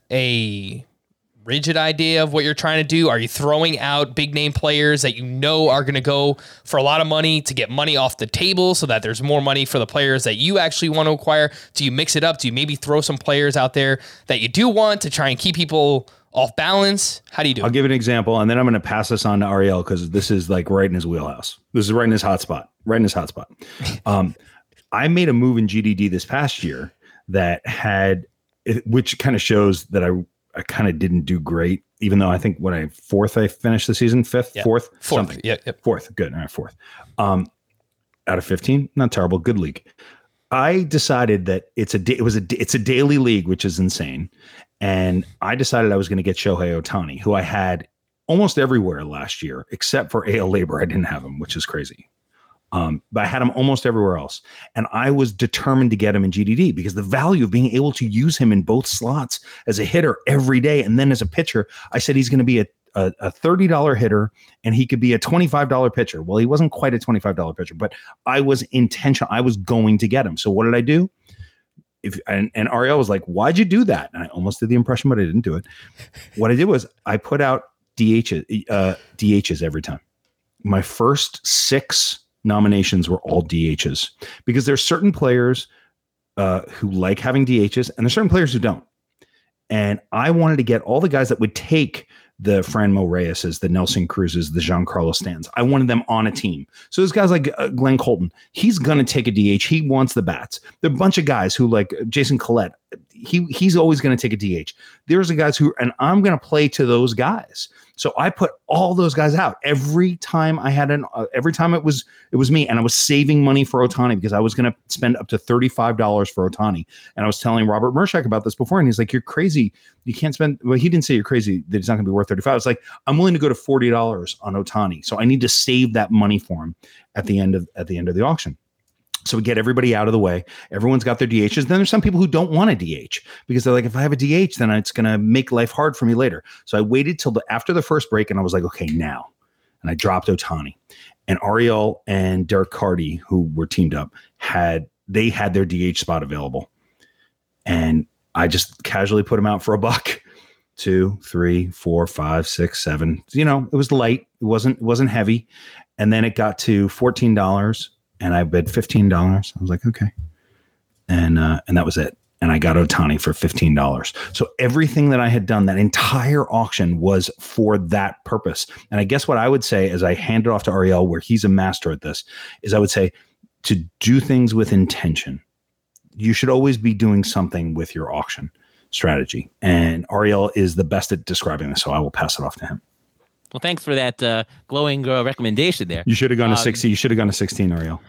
a rigid idea of what you're trying to do? Are you throwing out big name players that you know are going to go for a lot of money to get money off the table so that there's more money for the players that you actually want to acquire? Do you mix it up? Do you maybe throw some players out there that you do want to try and keep people off balance? How do you do I'll it? give an example, and then I'm going to pass this on to Ariel because this is like right in his wheelhouse. This is right in his hot spot, right in his hot spot. Um, I made a move in G D D this past year that had, which kind of shows that I I kind of didn't do great, even though I think when I fourth, I finished the season, fifth, yeah. fourth, fourth, something. yeah, yep. fourth. Good. All right. Fourth, um, out of fifteen, not terrible. Good league. I decided that it's a, da- it was a, it's a daily league, which is insane. And I decided I was going to get Shohei Ohtani, who I had almost everywhere last year, except for A L Labor. I didn't have him, which is crazy. Um, but I had him almost everywhere else. And I was determined to get him in G D D because the value of being able to use him in both slots as a hitter every day and then as a pitcher, I said he's going to be a, a, a thirty dollars hitter and he could be a twenty-five dollars pitcher. Well, he wasn't quite a twenty-five dollars pitcher, but I was intentional. I was going to get him. So what did I do? If and, and Ariel was like, why'd you do that? And I almost did the impression, but I didn't do it. What I did was I put out D H's, uh, D H's every time. My first six nominations were all D H's because there's certain players uh, who like having D H's and there's certain players who don't. And I wanted to get all the guys that would take the Franmil Reyes's, the Nelson Cruz's, the Giancarlo Stan's. I wanted them on a team. So there's guys like uh, Glenn Colton. He's going to take a D H. He wants the bats. There are a bunch of guys who like Jason Collette. He he's always going to take a D H. There's the guys who, and I'm going to play to those guys. So I put all those guys out every time I had an, uh, every time it was, it was me. And I was saving money for Ohtani because I was going to spend up to thirty-five dollars for Ohtani. And I was telling Robert Mershak about this before. And he's like, you're crazy. You can't spend, well, he didn't say you're crazy, that it's not going to be worth thirty-five. It's like, I'm willing to go to forty dollars on Ohtani. So I need to save that money for him at the end of, at the end of the auction. So we get everybody out of the way. Everyone's got their D H's. Then there's some people who don't want a D H because they're like, if I have a D H, then it's going to make life hard for me later. So I waited till the, after the first break and I was like, okay, now. And I dropped Ohtani. And Ariel and Derek Carty, who were teamed up, had, they had their D H spot available. And I just casually put them out for a buck. Two, three, four, five, six, seven. You know, it was light. It wasn't, it wasn't heavy. And then it got to fourteen dollars. And I bid fifteen dollars. I was like, okay. And uh, and that was it. And I got Ohtani for fifteen dollars. So everything that I had done, that entire auction was for that purpose. And I guess what I would say as I hand it off to Ariel, where he's a master at this, is I would say to do things with intention. You should always be doing something with your auction strategy. And Ariel is the best at describing this. So I will pass it off to him. Well, thanks for that uh, glowing uh, recommendation there. You should have gone to um, sixty. You should have gone to sixteen, Ariel.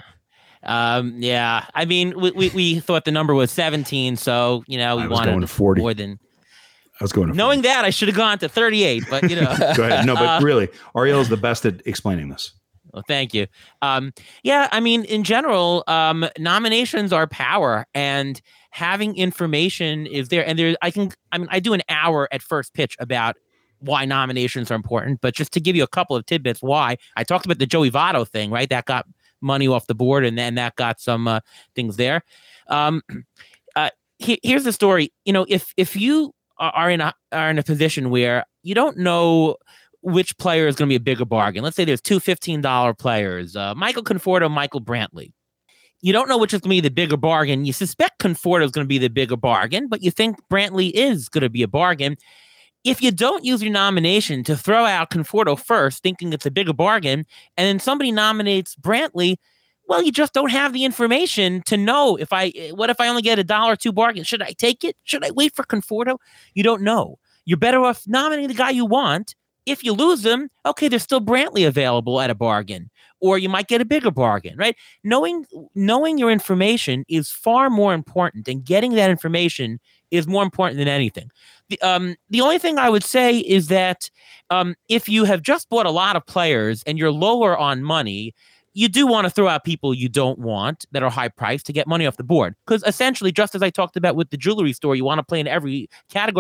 Um, yeah, I mean, we, we we thought the number was seventeen, so you know we I was wanted going to forty. more than. I was going to knowing forty. that I should have gone to thirty-eight, but you know. Go ahead. No, but uh, really, Ariel is the best at explaining this. Well, thank you. Um, yeah, I mean, in general, um, nominations are power, and having information is there. And there, I can, I mean, I do an hour at First Pitch about why nominations are important, but just to give you a couple of tidbits why. I talked about the Joey Votto thing, right? That got money off the board, and then that got some uh, things there. Um, uh, he, here's the story. You know, if if you are in a are in a position where you don't know which player is going to be a bigger bargain. Let's say there's two fifteen dollars players, uh, Michael Conforto, Michael Brantley. You don't know which is going to be the bigger bargain. You suspect Conforto is going to be the bigger bargain, but you think Brantley is going to be a bargain. If you don't use your nomination to throw out Conforto first, thinking it's a bigger bargain, and then somebody nominates Brantley, well, you just don't have the information to know if I, what if I only get a dollar or two bargain? Should I take it? Should I wait for Conforto? You don't know. You're better off nominating the guy you want. If you lose them, okay, there's still Brantley available at a bargain, or you might get a bigger bargain, right? Knowing, knowing your information is far more important, and getting that information is more important than anything. The, um, the only thing I would say is that um, if you have just bought a lot of players and you're lower on money, you do want to throw out people you don't want that are high priced to get money off the board. Because essentially, just as I talked about with the jewelry store, you want to play in every category.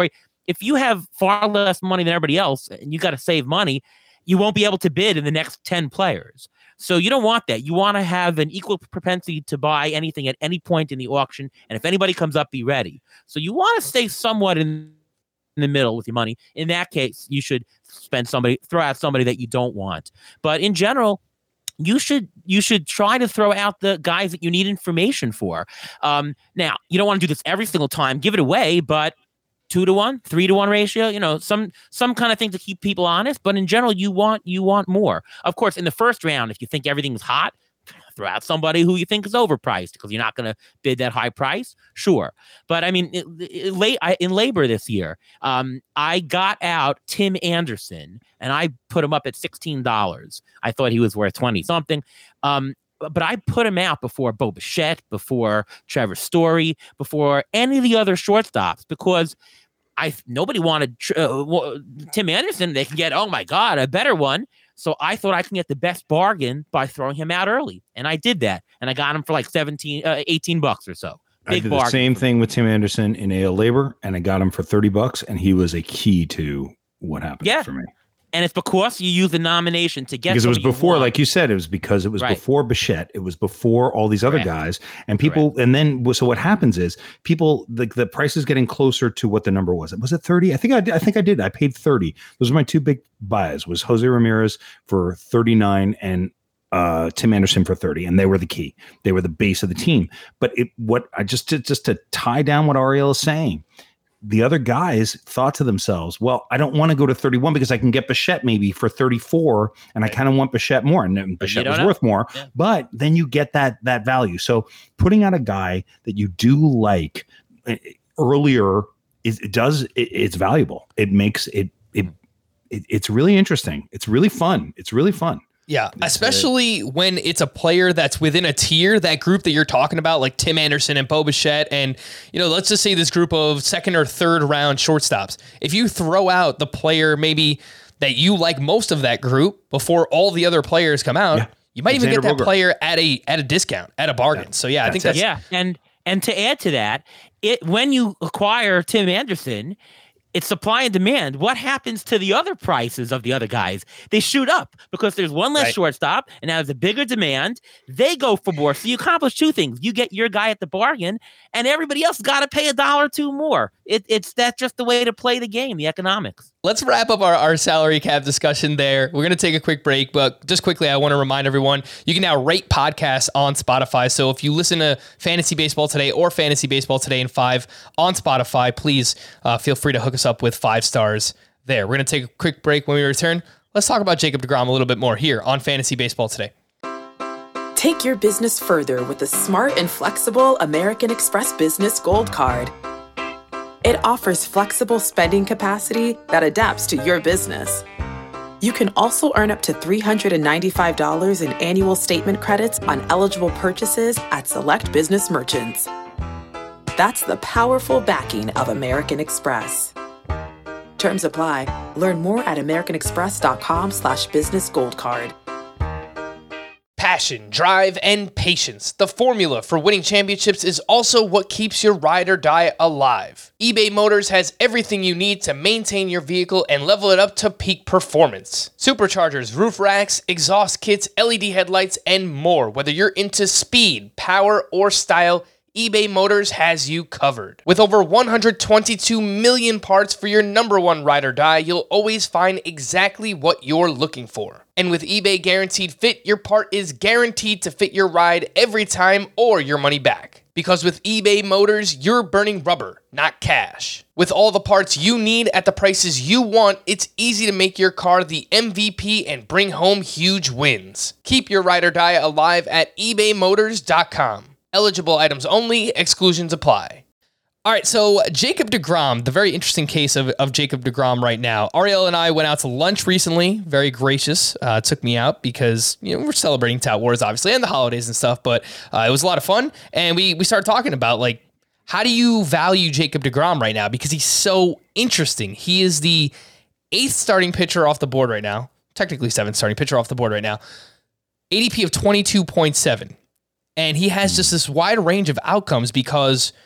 if you have far less money than everybody else and you got to save money, you won't be able to bid in the next ten players. So you don't want that. You want to have an equal propensity to buy anything at any point in the auction. And if anybody comes up, be ready. So you want to stay somewhat in, in the middle with your money. In that case, you should spend somebody, throw out somebody that you don't want. But in general, you should you should try to throw out the guys that you need information for. Um, now, you don't want to do this every single time. Give it away, but two to one, three to one ratio, you know, some some kind of thing to keep people honest. But in general, you want you want more. Of course, in the first round, if you think everything's hot, throw out somebody who you think is overpriced because you're not going to bid that high price. Sure. But I mean, it, it, late I, in labor this year, um, I got out Tim Anderson and I put him up at sixteen dollars. I thought he was worth twenty something. Um, But I put him out before Bo Bichette, before Trevor Story, before any of the other shortstops because I nobody wanted uh, Tim Anderson. They can get, oh my God, a better one. So I thought I can get the best bargain by throwing him out early. And I did that. And I got him for like seventeen, uh, eighteen bucks or so. Big I did bargain the same thing with Tim Anderson in A L Labor, and I got him for thirty bucks, and he was a key to what happened yeah. for me. And it's because you use the nomination to get because it was before, you like you said, it was because it was right. before Bichette, it was before all these other Correct. guys, and people, Correct. and then so what happens is people the the price is getting closer to what the number was. Was it thirty? I think I did, I think I did. I paid thirty. Those are my two big buys. Was Jose Ramirez for thirty-nine and uh, Tim Anderson for thirty, and they were the key. They were the base of the team. But it what I just to, just to tie down what Ariel is saying. The other guys thought to themselves, well, I don't want to go to thirty-one because I can get Bichette maybe for thirty-four, and right. I kind of want Bichette more, and Bichette was know. worth more. Yeah. But then you get that that value. So putting out a guy that you do like earlier is it does it, it's valuable. It makes it, it it it's really interesting. It's really fun. It's really fun. Yeah, especially when it's a player that's within a tier, that group that you're talking about, like Tim Anderson and Bo Bichette, and, you know, let's just say this group of second or third round shortstops. If you throw out the player maybe that you like most of that group before all the other players come out, yeah. you might Alexander even get that Bogart. player at a at a discount, at a bargain. Yeah. So, yeah, that's I think that's... It. Yeah, and, and to add to that, it when you acquire Tim Anderson... It's supply and demand. What happens to the other prices of the other guys? They shoot up because there's one less right. shortstop, and now there's a bigger demand. They go for more. So you accomplish two things. You get your guy at the bargain, and everybody else got to pay a dollar or two more. It, it's that's just the way to play the game, the economics. Let's wrap up our, our salary cap discussion there. We're going to take a quick break, but just quickly, I want to remind everyone, you can now rate podcasts on Spotify. So if you listen to Fantasy Baseball Today or Fantasy Baseball Today in five on Spotify, please uh, feel free to hook us up with five stars there. We're going to take a quick break. When we return, let's talk about Jacob deGrom a little bit more here on Fantasy Baseball Today. Take your business further with the smart and flexible American Express Business Gold Card. It offers flexible spending capacity that adapts to your business. You can also earn up to three hundred ninety-five dollars in annual statement credits on eligible purchases at select business merchants. That's the powerful backing of American Express. Terms apply. Learn more at americanexpress.com slash business gold card. Passion, drive, and patience. The formula for winning championships is also what keeps your ride or die alive. eBay Motors has everything you need to maintain your vehicle and level it up to peak performance. Superchargers, roof racks, exhaust kits, L E D headlights, and more. Whether you're into speed, power, or style, eBay Motors has you covered. With over one hundred twenty-two million parts for your number one ride or die, you'll always find exactly what you're looking for. And with eBay Guaranteed Fit, your part is guaranteed to fit your ride every time or your money back. Because with eBay Motors, you're burning rubber, not cash. With all the parts you need at the prices you want, it's easy to make your car the M V P and bring home huge wins. Keep your ride or die alive at ebay motors dot com. Eligible items only, exclusions apply. All right, so Jacob deGrom, the very interesting case of, of Jacob deGrom right now. Ariel and I went out to lunch recently, very gracious, uh, took me out because, you know, we're celebrating Tout Wars, obviously, and the holidays and stuff, but uh, it was a lot of fun, and we, we started talking about, like, how do you value Jacob deGrom right now? Because he's so interesting. He is the eighth starting pitcher off the board right now, technically seventh starting pitcher off the board right now, A D P of twenty-two point seven. And he has just this wide range of outcomes because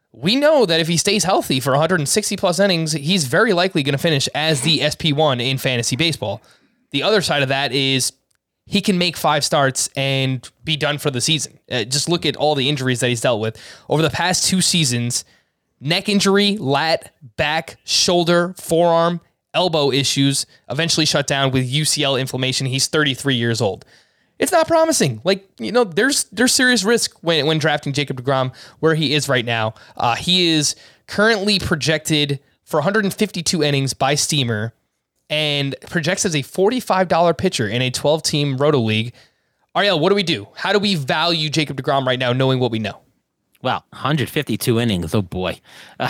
we know that if he stays healthy for one hundred sixty plus innings, he's very likely going to finish as the S P one in fantasy baseball. The other side of that is he can make five starts and be done for the season. Uh, just look at all the injuries that he's dealt with over the past two seasons: neck injury, lat, back, shoulder, forearm, elbow issues, eventually shut down with U C L inflammation. He's thirty-three years old. It's not promising. Like, you know, there's there's serious risk when, when drafting Jacob deGrom where he is right now. Uh, he is currently projected for one hundred fifty-two innings by Steamer and projects as a forty-five dollars pitcher in a twelve-team Roto League. Ariel, what do we do? How do we value Jacob deGrom right now, knowing what we know? Well, one hundred fifty-two innings. Oh boy,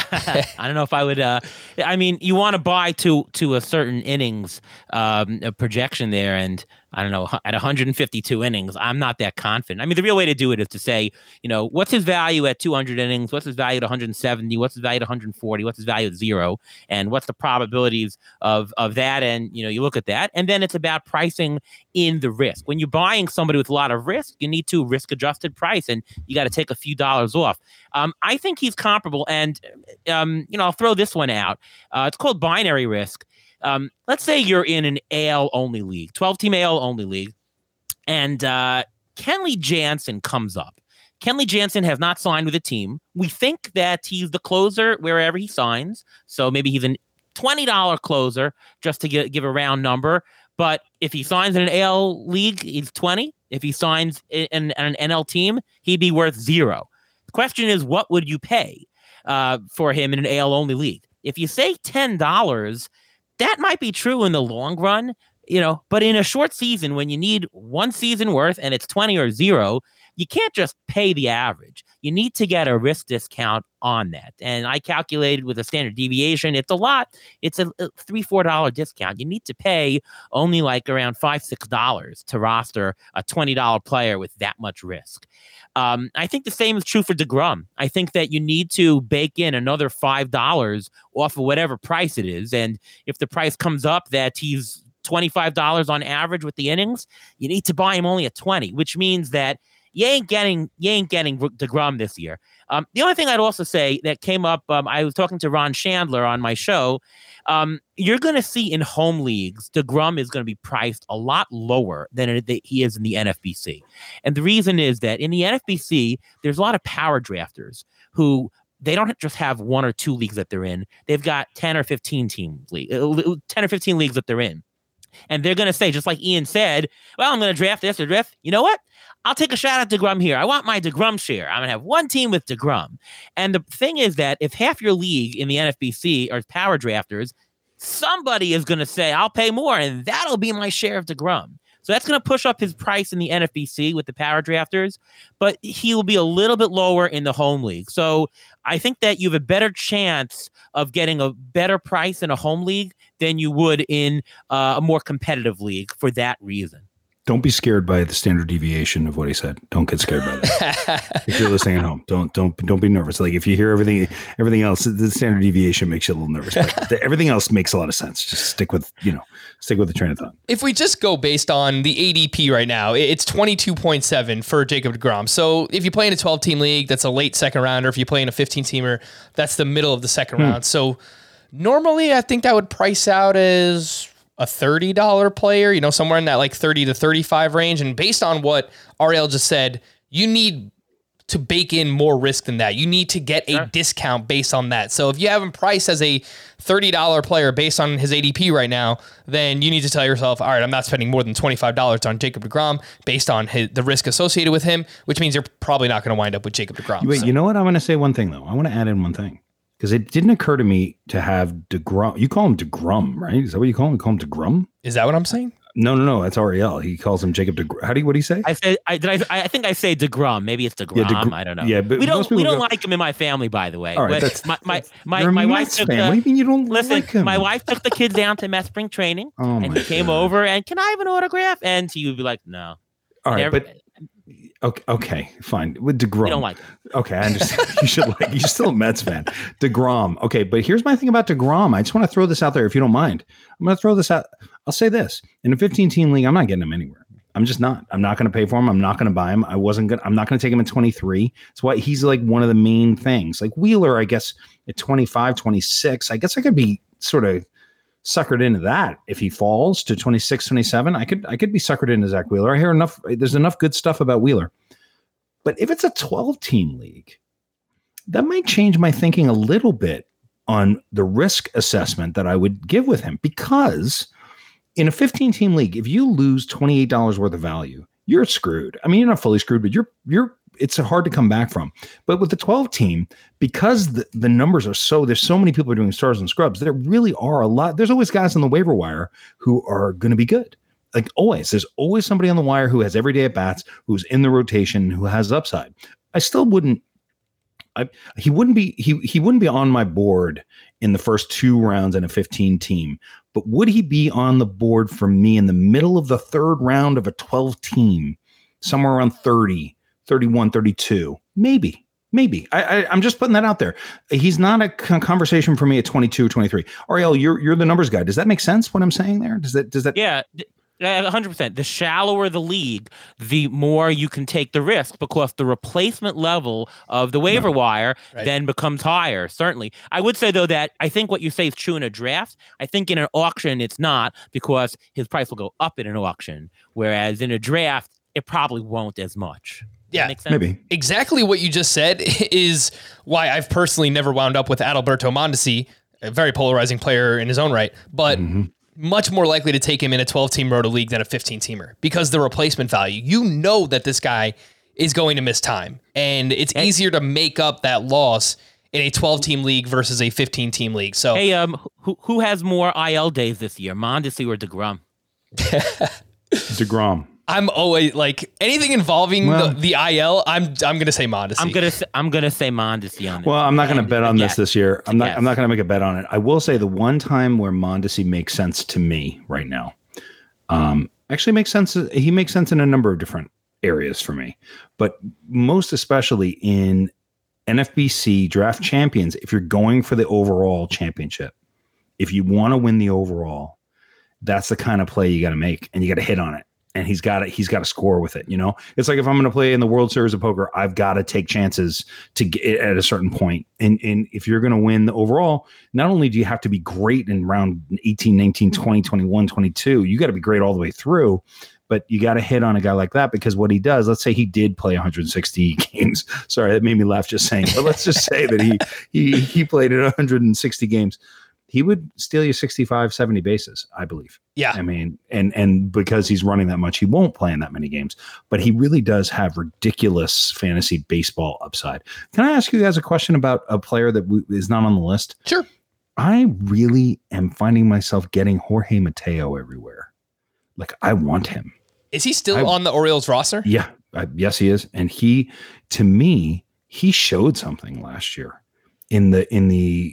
I don't know if I would. Uh, I mean, you want to buy to to a certain innings um, a projection there, and I don't know, at one hundred fifty-two innings, I'm not that confident. I mean, the real way to do it is to say, you know, what's his value at two hundred innings? What's his value at one hundred seventy? What's his value at one hundred forty? What's his value at zero? And what's the probabilities of of that? And, you know, you look at that. And then it's about pricing in the risk. When you're buying somebody with a lot of risk, you need to risk adjusted price, and you got to take a few dollars off. Um, I think he's comparable. And, um, you know, I'll throw this one out. Uh, it's called binary risk. Um, let's say you're in an A L only league, twelve-team A L only league, and uh, Kenley Jansen comes up. Kenley Jansen has not signed with a team. We think that he's the closer wherever he signs, so maybe he's a twenty dollars closer, just to get, give a round number. But if he signs in an A L league, he's twenty. If he signs in, in an N L team, he'd be worth zero. The question is, what would you pay uh, for him in an A L only league? If you say ten dollars, that might be true in the long run, you know, but in a short season, when you need one season worth and it's twenty or zero, you can't just pay the average. You need to get a risk discount on that. And I calculated with a standard deviation, it's a lot. It's a, a three, four dollar discount. You need to pay only like around five, six dollars to roster a twenty dollar player with that much risk. Um, I think the same is true for deGrom. I think that you need to bake in another five dollars off of whatever price it is. And if the price comes up that he's twenty-five dollars on average with the innings, you need to buy him only at twenty, which means that you ain't getting you ain't getting deGrom this year. Um, the only thing I'd also say that came up, um, I was talking to Ron Chandler on my show. Um, you're going to see in home leagues, deGrom is going to be priced a lot lower than it, he is in the N F B C. And the reason is that in the N F B C, there's a lot of power drafters who they don't just have one or two leagues that they're in. They've got ten or fifteen team league, ten or fifteen leagues that they're in. And they're going to say, just like Ian said, well, I'm going to draft this or draft. You know what? I'll take a shot at deGrom here. I want my deGrom share. I'm going to have one team with deGrom. And the thing is that if half your league in the N F B C are power drafters, somebody is going to say, I'll pay more, and that'll be my share of deGrom. So that's going to push up his price in the N F B C with the power drafters, but he will be a little bit lower in the home league. So I think that you have a better chance of getting a better price in a home league than you would in uh, a more competitive league for that reason. Don't be scared by the standard deviation of what he said. Don't get scared by that. If you're listening at home, don't don't don't be nervous. Like if you hear everything everything else, the standard deviation makes you a little nervous. But the, everything else makes a lot of sense. Just stick with you know stick with the train of thought. If we just go based on the A D P right now, it's twenty-two point seven for Jacob deGrom. So if you play in a twelve-team league, that's a late second rounder. If you play in a fifteen-teamer, that's the middle of the second hmm. round. So normally, I think that would price out as a thirty dollars player, you know, somewhere in that like thirty to thirty-five range. And based on what Ariel just said, you need to bake in more risk than that. You need to get a sure. discount based on that. So if you have him priced as a thirty dollars player based on his A D P right now, then you need to tell yourself, all right, I'm not spending more than twenty-five dollars on Jacob deGrom based on his, the risk associated with him, which means you're probably not going to wind up with Jacob deGrom. Wait, so. You know what? I'm going to say one thing, though. I want to add in one thing. Because it didn't occur to me to have deGrom. You call him deGrom, right? Is that what you call him? You call him deGrom? Is that what I'm saying? No, no, no. That's Ariel. He calls him Jacob deGrom. How do you? What do you say? I say. I did. I, I think I say deGrom. Maybe it's deGrom. Yeah, DeGr- I don't know. Yeah, but we don't. We don't go, like him in my family, by the way. All right, that's, my my that's, my, my wife took. Fan. What do you mean you don't listen, like him? My wife took the kids down to Met Spring Training, oh and he came God. over and can I have an autograph? And he would be like, no. All right, Never, but. Okay, okay, fine. With deGrom. You don't like it. Okay, I understand. You should like you're still a Mets fan. deGrom. Okay, but here's my thing about deGrom. I just want to throw this out there if you don't mind. I'm going to throw this out. I'll say this. In a fifteen-team league, I'm not getting him anywhere. I'm just not. I'm not going to pay for him. I'm not going to buy him. I wasn't going. I'm not going to take him at twenty-three. That's why he's like one of the main things. Like Wheeler, I guess at twenty-five, twenty-six, I guess I could be sort of suckered into that. If he falls to twenty-six, twenty-seven, I could I could be suckered into Zach Wheeler. I hear enough. There's enough good stuff about Wheeler. But if it's a twelve-team league, that might change my thinking a little bit on the risk assessment that I would give with him, because in a fifteen-team league, if you lose twenty-eight dollars worth of value, you're screwed. I mean, you're not fully screwed, but you're you're it's hard to come back from. But with the twelve-team, because the, the numbers are so, there's so many people are doing stars and scrubs, there really are a lot. There's always guys on the waiver wire who are going to be good. Like always, there's always somebody on the wire who has everyday at bats, who's in the rotation, who has upside. I still wouldn't. I, he wouldn't be he he wouldn't be on my board in the first two rounds in a fifteen team, but would he be on the board for me in the middle of the third round of a twelve team, somewhere around thirty, thirty-one, thirty-two? Maybe, maybe. I, I, I'm just putting that out there. He's not a conversation for me at twenty-two or twenty-three. Ariel, you're you're the numbers guy. Does that make sense? What I'm saying there? Does that does that? Yeah. one hundred percent. The shallower the league, the more you can take the risk, because the replacement level of the waiver wire Right. then becomes higher. Certainly. I would say, though, that I think what you say is true in a draft. I think in an auction, it's not, because his price will go up in an auction, whereas in a draft, it probably won't as much. Does Yeah, that make sense? Maybe. Exactly what you just said is why I've personally never wound up with Adalberto Mondesi, a very polarizing player in his own right, but Mm-hmm. much more likely to take him in a twelve-team roto league than a fifteen-teamer, because the replacement value, you know that this guy is going to miss time, and it's Hey. easier to make up that loss in a twelve-team league versus a fifteen-team league. So Hey, um, who who has more I L days this year, Mondesi or DeGrom? DeGrom. I'm always like anything involving Well- the, the I L. I'm I'm gonna say Mondesi. I'm gonna say, I'm gonna say Mondesi on it. Well, I'm not going to And bet on this guess. this year. I'm not. guess. I'm not going to make a bet on it. I will say the one time where Mondesi makes sense to me right now, um, actually makes sense. He makes sense in a number of different areas for me, but most especially in N F B C Draft Champions. If you're going for the overall championship, if you want to win the overall, that's the kind of play you got to make, and you got to hit on it. And he's got to he's got to score with it. You know, it's like if I'm going to play in the World Series of Poker, I've got to take chances to get at a certain point. And and if you're going to win the overall, not only do you have to be great in round eighteen, nineteen, twenty, twenty-one, twenty-two, you got to be great all the way through. But you got to hit on a guy like that, because what he does, let's say he did play one hundred sixty games. Sorry, that made me laugh just saying. But let's just say that he he he played at one hundred sixty games. He would steal you sixty-five, seventy bases, I believe. Yeah. I mean, and and because he's running that much, he won't play in that many games. But he really does have ridiculous fantasy baseball upside. Can I ask you guys a question about a player that w- is not on the list? Sure. I really am finding myself getting Jorge Mateo everywhere. Like, I want him. Is he still I- on the Orioles roster? Yeah. I, yes, he is. And he, to me, he showed something last year in the in the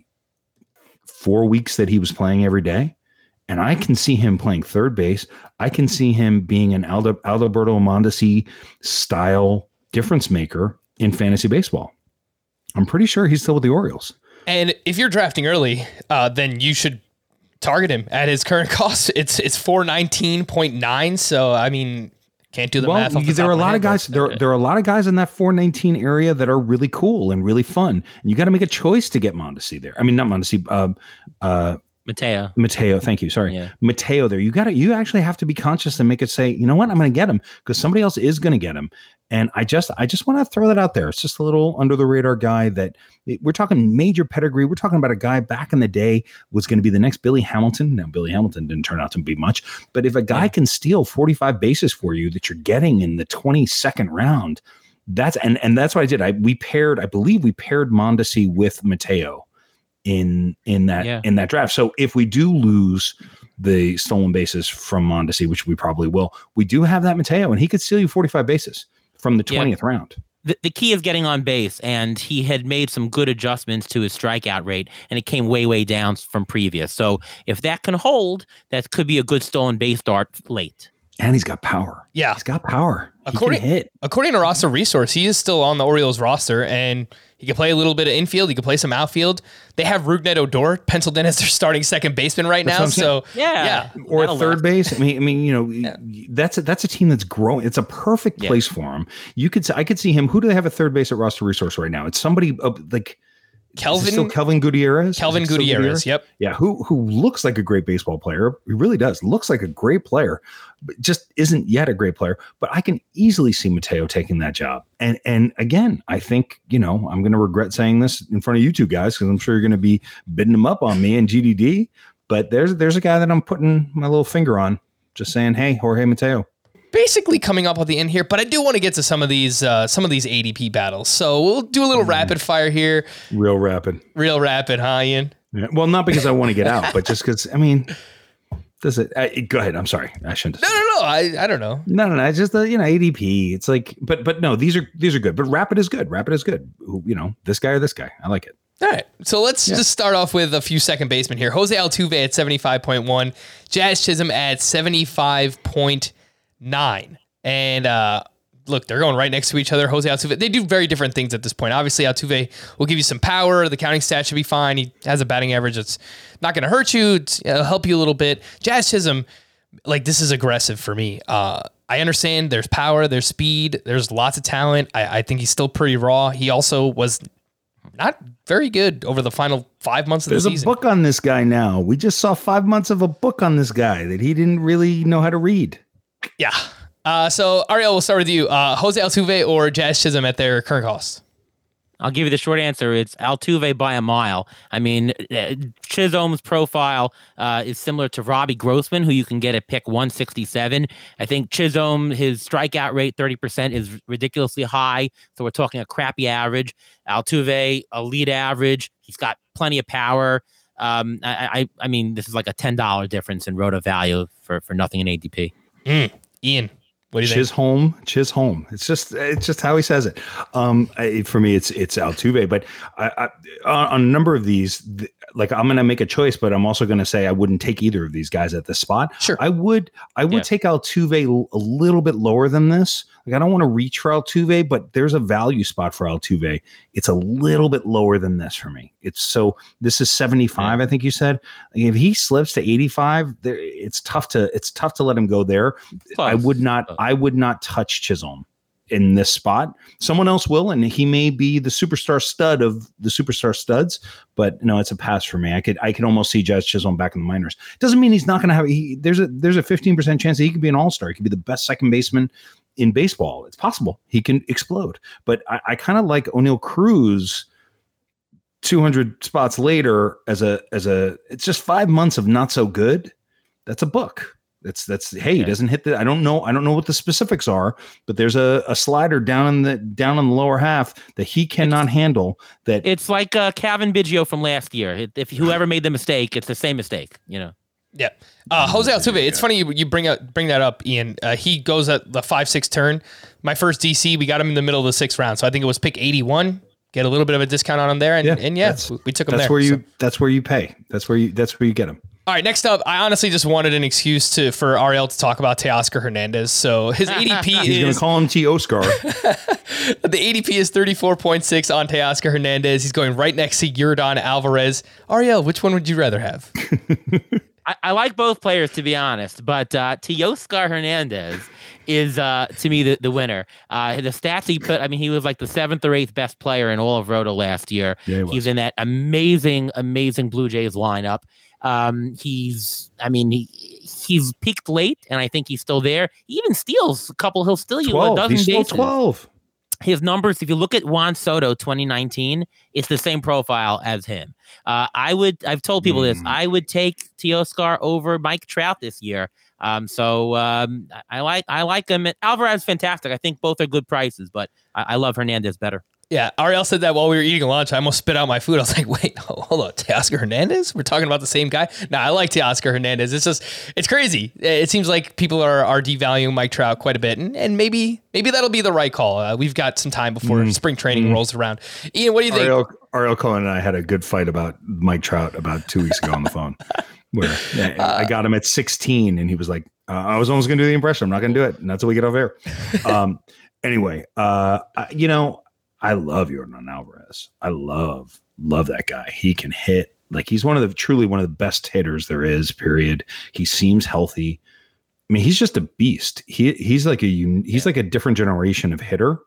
four weeks that he was playing every day. And I can see him playing third base. I can see him being an Aldo, Adalberto Mondesi style difference maker in fantasy baseball. I'm pretty sure he's still with the Orioles. And if you're drafting early, uh, then you should target him at his current cost. It's it's four nineteen point nine. So I mean, can't do the Well, math. Off the there top are a of my lot head, of guys. but- There, there are a lot of guys in that four nineteen area that are really cool and really fun. And you got to make a choice to get Mondesi there. I mean, not Mondesi. Uh, uh, Mateo. Mateo, thank you. Sorry, Yeah. Mateo. There, you got to. You actually have to be conscious and make it say, you know what, I'm going to get him, because somebody else is going to get him. And I just, I just want to throw that out there. It's just a little under the radar guy that we're talking major pedigree. We're talking about a guy back in the day was going to be the next Billy Hamilton. Now, Billy Hamilton didn't turn out to be much, but if a guy can steal forty-five bases for you that you're getting in the twenty-second round, that's and and that's what I did. I we paired. I believe we paired Mondesi with Mateo in in that Yeah. in that draft. So if we do lose the stolen bases from Mondesi, which we probably will, we do have that Mateo, and he could steal you forty-five bases from the Yeah. twentieth round. The, the key is getting on base, and he had made some good adjustments to his strikeout rate, and it came way, way down from previous. So if that can hold, that could be a good stolen base start late. And he's got power. Yeah. He's got power. according, he can hit. According to Roster Resource, he is still on the Orioles roster, and he can play a little bit of infield. He can play some outfield. They have Rougned Odor penciled in as their starting second baseman right That's now. So yeah, yeah. or That'll third work. base. I mean, I mean, you know, yeah. that's a, that's a team that's growing. It's a perfect Yeah. place for him. You could, I could see him. Who do they have at third base at Roster Resource right now? It's somebody uh, like Kelvin, still Kelvin Gutierrez. Kelvin Is it still Gutierrez. Yep. Yeah, who who looks like a great baseball player. He really does. Looks like a great player, but just isn't yet a great player. But I can easily see Mateo taking that job. And and again, I think, you know, I'm going to regret saying this in front of you two guys because I'm sure you're going to be bidding them up on me and G D D. But there's there's a guy that I'm putting my little finger on, just saying, hey, Jorge Mateo. Basically coming up at the end here, but I do want to get to some of these uh, some of these A D P battles. So we'll do a little mm. rapid fire here. Real rapid. Real rapid, huh, Ian? Yeah. Well, not because I want to get out, but just because, I mean, does it? I, go ahead. I'm sorry. I shouldn't. No, no, no. I, I don't know. No, no, no. It's just the, you know, A D P. It's like, but, but no, these are, these are good. But rapid is good. Rapid is good. You know, this guy or this guy. I like it. All right. So let's yeah. just start off with a few second basemen here. Jose Altuve at seventy-five point one, Jazz Chisholm at seventy-five point nine. And uh, look, they're going right next to each other. Jose Altuve, they do very different things at this point. Obviously, Altuve will give you some power. The counting stats should be fine. He has a batting average that's not going to hurt you. It's, it'll help you a little bit. Jazz Chisholm, like, this is aggressive for me. Uh, I understand there's power, there's speed, there's lots of talent. I, I think he's still pretty raw. He also was not very good over the final five months of There's the season. There's a book on this guy now. We just saw five months of a book on this guy that he didn't really know how to read. Yeah. Uh, so, Ariel, we'll start with you. Uh, Jose Altuve or Jazz Chisholm at their current cost? I'll give you the short answer. It's Altuve by a mile. I mean, Chisholm's profile uh, is similar to Robbie Grossman, who you can get at pick one sixty-seven. I think Chisholm, his strikeout rate, thirty percent, is ridiculously high. So we're talking a crappy average. Altuve, elite average. He's got plenty of power. Um, I, I, I mean, this is like a ten dollars difference in Rota value for, for nothing in A D P. Mm. Ian. What do you Chisholm, think? Chisholm. It's just, it's just how he says it. Um, I, for me, it's, it's Altuve. But I, I, on a number of these, th- like I'm going to make a choice, but I'm also going to say I wouldn't take either of these guys at this spot. Sure, I would. I would yeah. take Altuve a little bit lower than this. Like I don't want to reach for Altuve, but there's a value spot for Altuve. It's a little bit lower than this for me. It's so this is seventy-five. Yeah. I think you said if he slips to eighty-five, there, it's tough to it's tough to let him go there. Plus, I would not. Uh, I would not touch Chisholm in this spot. Someone else will, and he may be the superstar stud of the superstar studs. But no, it's a pass for me. I could I could almost see Jazz Chisholm back in the minors. Doesn't mean he's not going to have. He, there's a there's a fifteen percent chance that he could be an all-star. He could be the best second baseman in baseball. It's possible he can explode. But I, I kind of like O'Neal Cruz two hundred spots later as a as a. It's just five months of not so good. That's a book. That's that's hey, he doesn't hit the. I don't know. I don't know what the specifics are, but there's a, a slider down in the down in the lower half that he cannot it's, handle. That it's like uh, Calvin Biggio from last year. If whoever made the mistake, it's the same mistake. You know. Yeah. Uh, Jose Altuve. It's funny you, you bring up bring that up, Ian. Uh, he goes at the five six turn. My first D C, we got him in the middle of the sixth round, so I think it was pick eighty-one. Get a little bit of a discount on him there, and yeah, and yeah we took him that's there. Where you, so. That's where you pay. That's where you. That's where you get him. All right, next up, I honestly just wanted an excuse to for Ariel to talk about Teoscar Hernandez. So his A D P is... He's going to call him Teoscar. The A D P is thirty-four point six on Teoscar Hernandez. He's going right next to Yordan Alvarez. Ariel, which one would you rather have? I, I like both players, to be honest, but uh, Teoscar Hernandez is, uh, to me, the, the winner. Uh, the stats he put, I mean, he was like the seventh or eighth best player in all of Rota last year. Yeah, he He's in that amazing, amazing Blue Jays lineup. Um, he's, I mean, he he's peaked late, and I think he's still there. He even steals a couple. He'll steal you a dozen he's bases. Still twelve. His numbers, if you look at Juan Soto twenty nineteen, it's the same profile as him. Uh, I would, I've told people mm. this, I would take Teoscar over Mike Trout this year. Um, so um, I like, I like him. Alvarez is fantastic. I think both are good prices, but I, I love Hernandez better. Yeah, Ariel said that while we were eating lunch. I almost spit out my food. I was like, wait, hold on, Teoscar Hernandez? We're talking about the same guy? No, I like Teoscar Hernandez. It's just, it's crazy. It seems like people are are devaluing Mike Trout quite a bit, and, and maybe maybe that'll be the right call. Uh, we've got some time before mm. spring training mm. rolls around. Ian, what do you think? Ariel, Ariel Cohen and I had a good fight about Mike Trout about two weeks ago on the phone. Where yeah, uh, I got him at sixteen, and he was like, Uh, I was almost going to do the impression. I'm not going to do it. And that's what we get off air. Um, anyway, uh, I, you know, I love Yordan Alvarez. I love, love that guy. He can hit. Like, he's one of the truly one of the best hitters there is, period. He seems healthy. I mean, he's just a beast. He he's like a he's like a different generation of hitter.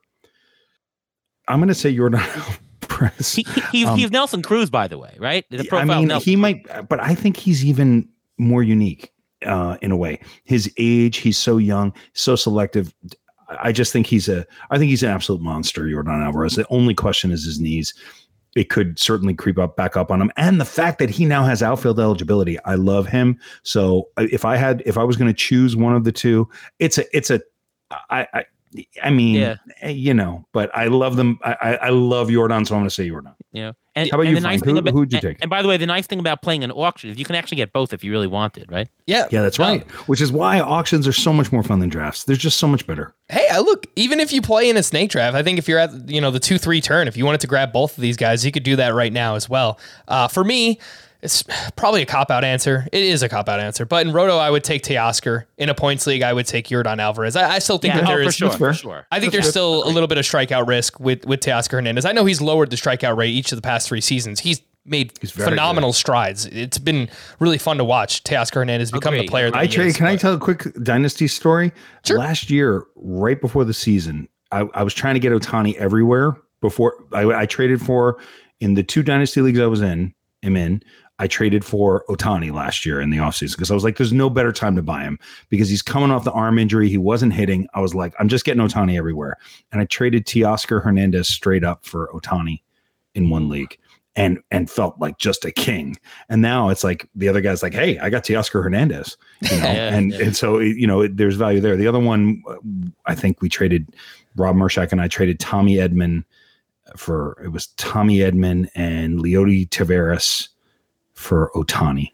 I'm going to say Yordan Alvarez. He, he's, um, he's Nelson Cruz, by the way, right? The I mean, Nelson he might, but I think he's even more unique uh, in a way. His age, he's so young, so selective. I just think he's a, I think he's an absolute monster, Yordan Alvarez. The only question is his knees. It could certainly creep up back up on him. And the fact that he now has outfield eligibility. I love him. So if I had, if I was going to choose one of the two, it's a, it's a, I, I, I mean, yeah. you know, but I love them. I, I, I love Yordan. So I'm going to say Yordan. Yeah. And, how about and you, the nice Frank? Who, about, who'd you and, take? And by the way, the nice thing about playing an auction is you can actually get both if you really wanted, right? Yeah. Yeah, that's right. Um, Which is why auctions are so much more fun than drafts. They're just so much better. Hey, I look, even if you play in a snake draft, I think if you're at, you know, the two, three turn, if you wanted to grab both of these guys, you could do that right now as well. Uh, for me, it's probably a cop-out answer. It is a cop-out answer. But in Roto, I would take Teoscar. In a points league, I would take Yordan Alvarez. I, I still think yeah, that there oh, is, for sure, for sure. I think there's still a little bit of strikeout risk with, with Teoscar Hernandez. I know he's lowered the strikeout rate each of the past three seasons. He's made he's phenomenal good. strides. It's been really fun to watch Teoscar Hernandez become Agreed. the player that I he trade, is. Can but. I tell a quick dynasty story? Sure. Last year, right before the season, I, I was trying to get Ohtani everywhere. Before I, I traded for, in the two dynasty leagues I was in, am in, I traded for Ohtani last year in the offseason because I was like, there's no better time to buy him because he's coming off the arm injury. He wasn't hitting. I was like, I'm just getting Ohtani everywhere. And I traded Teoscar Hernandez straight up for Ohtani in one league and and felt like just a king. And now it's like the other guy's like, hey, I got Teoscar Hernandez. You know? yeah, and, yeah. and so, you know, it, there's value there. The other one, I think we traded, Rob Mershak and I traded Tommy Edman for, it was Tommy Edman and Leody Taveras for Ohtani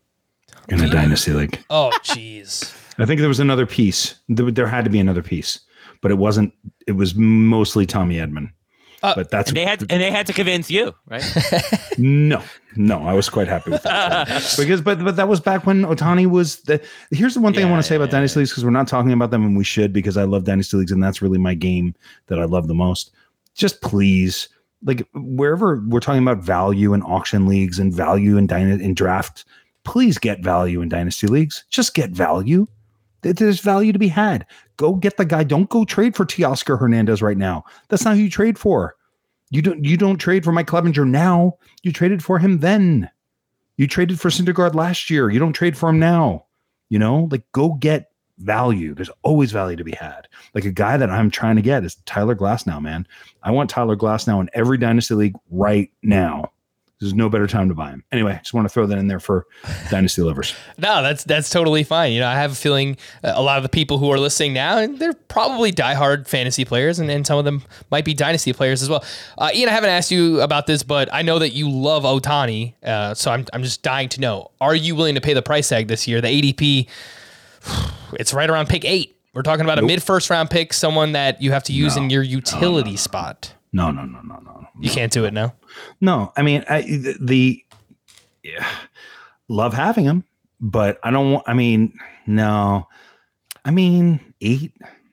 in a dynasty league. Oh, jeez. I think there was another piece. There, there had to be another piece, but it wasn't. It was mostly Tommy Edman. Uh, but that's and they had to, and they had to convince you, right? no, no, I was quite happy with that because, but but that was back when Ohtani was the. Here's the one thing yeah, I want to say about yeah, dynasty yeah. leagues because we're not talking about them and we should because I love dynasty leagues and that's really my game that I love the most. Just please. Like wherever we're talking about value in auction leagues and value in, dyna- in draft, please get value in dynasty leagues. Just get value. There's value to be had. Go get the guy. Don't go trade for Teoscar Hernandez right now. That's not who you trade for. You don't. You don't trade for Mike Clevenger now. You traded for him then. You traded for Syndergaard last year. You don't trade for him now. You know, like go get value. There's always value to be had. Like a guy that I'm trying to get is Tyler Glasnow, man. I want Tyler Glasnow in every dynasty league right now. There's no better time to buy him. Anyway, just want to throw that in there for dynasty lovers. No, that's that's totally fine. You know, I have a feeling a lot of the people who are listening now, and they're probably diehard fantasy players, and, and some of them might be dynasty players as well. Uh, Ian, I haven't asked you about this, but I know that you love Ohtani, uh, so I'm I'm just dying to know: are you willing to pay the price tag this year? The A D P, it's right around pick eight. We're talking about nope. a mid first round pick, someone that you have to use no, in your utility no, no, no, spot. No, no, no, no, no. You can't do it now. No, I mean I, the, the yeah, love having him, but I don't want. I mean, no, I mean eight.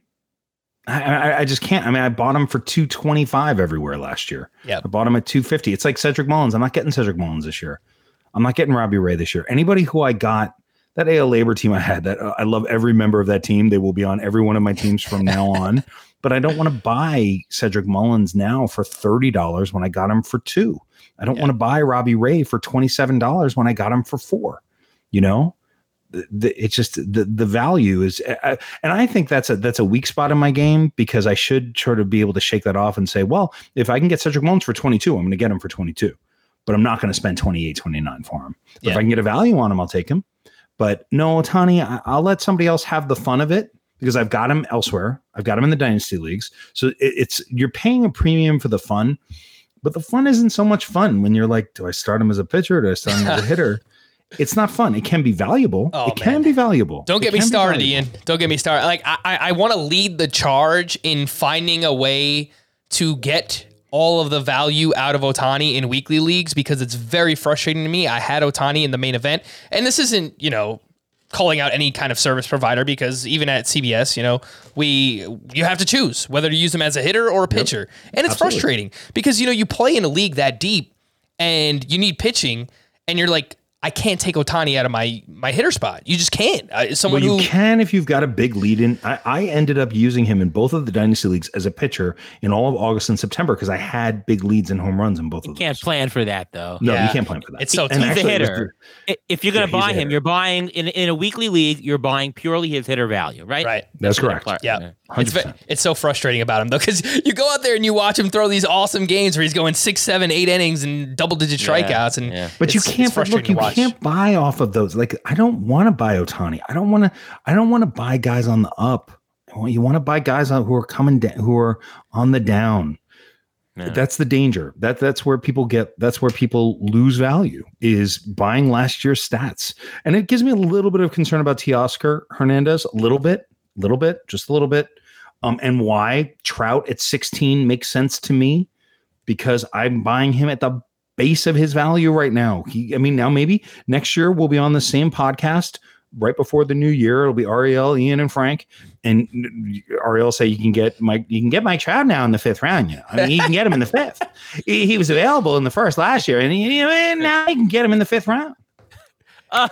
I, I, I just can't. I mean, I bought him for two twenty five everywhere last year. Yeah, I bought him at two fifty. It's like Cedric Mullins. I'm not getting Cedric Mullins this year. I'm not getting Robbie Ray this year. Anybody who I got. That A L Labor team I had, that uh, I love every member of that team. They will be on every one of my teams from now on. But I don't want to buy Cedric Mullins now for thirty dollars when I got him for two. I don't yeah. want to buy Robbie Ray for twenty-seven dollars when I got him for four. You know, the, the, it's just the the value is, uh, and I think that's a that's a weak spot in my game because I should sort of be able to shake that off and say, well, if I can get Cedric Mullins for twenty-two, I'm going to get him for twenty-two. But I'm not going to spend twenty-eight, twenty-nine for him. Yeah. If I can get a value on him, I'll take him. But no, Ohtani, I, I'll let somebody else have the fun of it because I've got him elsewhere. I've got him in the dynasty leagues. So it, it's you're paying a premium for the fun, but the fun isn't so much fun when you're like, do I start him as a pitcher? Or do I start him as a hitter? It's not fun. It can be valuable. Oh, it man. can be valuable. Don't get it me started, Ian. Don't get me started. Like I, I, I want to lead the charge in finding a way to get all of the value out of Ohtani in weekly leagues because it's very frustrating to me. I had Ohtani in the main event, and this isn't, you know, calling out any kind of service provider, because even at C B S, you know, we you have to choose whether to use him as a hitter or a pitcher. Yep. And it's Absolutely. frustrating because, you know, you play in a league that deep and you need pitching and you're like, I can't take Ohtani out of my my hitter spot. You just can't. Uh, someone well, you who can if you've got a big lead in. I, I ended up using him in both of the dynasty leagues as a pitcher in all of August and September because I had big leads and home runs in both you of them. You can't plan for that though. No, yeah. you can't plan for that. It's so tough. He's a hitter. The, if you're going to yeah, buy him, you're buying in in a weekly league. You're buying purely his hitter value, right? Right. That's, That's correct. Player. Yeah. It's, it's so frustrating about him though, because you go out there and you watch him throw these awesome games where he's going six, seven, eight innings and double digit strikeouts, and yeah. but you can't. But look, you can't buy off of those. Like, I don't want to buy Ohtani. I don't want to. I don't want to buy guys on the up. You want to buy guys who are coming down, who are on the down. Yeah. That's the danger. That that's where people get. That's where people lose value, is buying last year's stats. And it gives me a little bit of concern about Teoscar Hernandez. A little bit, little bit, just a little bit. Um, and why Trout at sixteen makes sense to me, because I'm buying him at the base of his value right now. He, I mean, now maybe next year we'll be on the same podcast right before the new year. It'll be Ariel, Ian, and Frank. And Ariel say you can get Mike, you can get Mike Trout now in the fifth round. You know, I mean, you can get him in the fifth. He, he was available in the first last year, and you know, and now you can get him in the fifth round. Uh,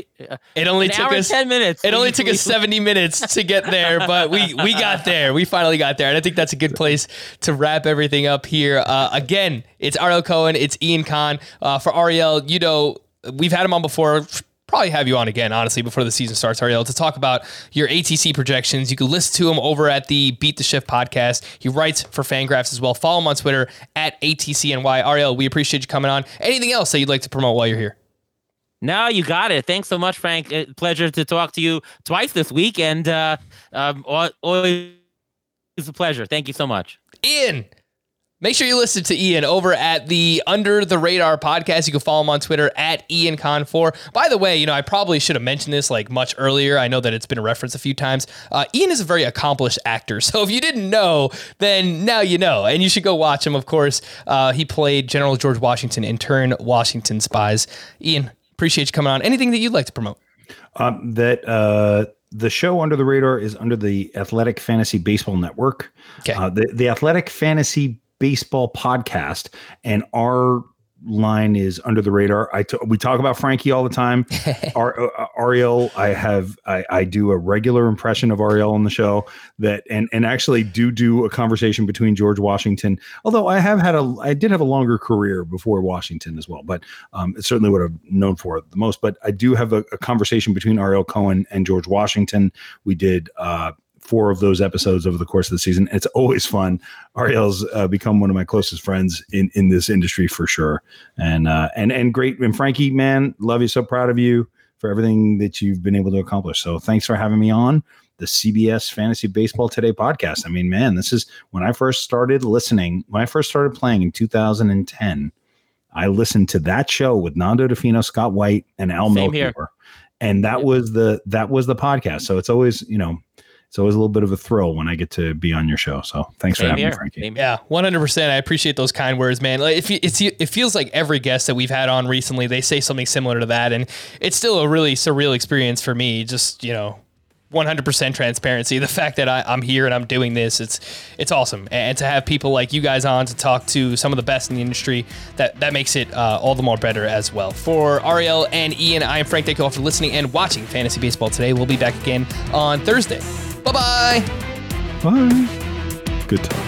It only An took hour us ten minutes. It only took us seventy minutes to get there, but we we got there. We finally got there, and I think that's a good place to wrap everything up here. Uh, again, it's Ariel Cohen, it's Ian Kahn. Uh, for Ariel, you know, we've had him on before. Probably have you on again, honestly, before the season starts, Ariel, to talk about your A T C projections. You can listen to him over at the Beat the Shift podcast. He writes for Fangraphs as well. Follow him on Twitter at A T C N Y. Ariel, we appreciate you coming on. Anything else that you'd like to promote while you're here? No, you got it. Thanks so much, Frank. Uh, pleasure to talk to you twice this week, and uh, um, always a pleasure. Thank you so much. Ian, make sure you listen to Ian over at the Under the Radar podcast. You can follow him on Twitter at Ian Kahn four. By the way, you know, I probably should have mentioned this like much earlier. I know that it's been referenced a few times. Uh, Ian is a very accomplished actor. So if you didn't know, then now you know. And you should go watch him, of course. Uh, he played General George Washington in Turn Washington Spies. Ian, appreciate you coming on. Anything that you'd like to promote? Um, that uh, the show Under the Radar is under the Athletic Fantasy Baseball Network. Okay. Uh, the, the Athletic Fantasy Baseball podcast, and our line is Under the Radar. I t- we talk about Frankie all the time. Ar- uh, Ariel, I have I, I do a regular impression of Ariel on the show, that and and actually do do a conversation between George Washington. Although I have had a I did have a longer career before Washington as well, but um, it's certainly what I've known for the most. But I do have a, a conversation between Ariel Cohen and George Washington. We did uh, four of those episodes over the course of the season. It's always fun. Ariel's uh, become one of my closest friends in, in this industry for sure. And, uh, and, and great. And Frankie, man, love you. So proud of you for everything that you've been able to accomplish. So thanks for having me on the C B S Fantasy Baseball Today podcast. I mean, man, this is when I first started listening, when I first started playing in two thousand ten, I listened to that show with Nando Defino, Scott White, and Al Melchior. And that yeah. was the, that was the podcast. So it's always, you know, it's always a little bit of a thrill when I get to be on your show. So thanks Same for having here. me, Frankie. Same yeah, one hundred percent. I appreciate those kind words, man. Like, if you, it's, it feels like every guest that we've had on recently, they say something similar to that. And it's still a really surreal experience for me. Just, you know, one hundred percent transparency. The fact that I, I'm here and I'm doing this, it's it's awesome. And to have people like you guys on to talk to some of the best in the industry, that, that makes it uh, all the more better as well. For Ariel and Ian, I am Frank. Thank you all for listening and watching Fantasy Baseball Today. We'll be back again on Thursday. Bye-bye. Bye. Good talk.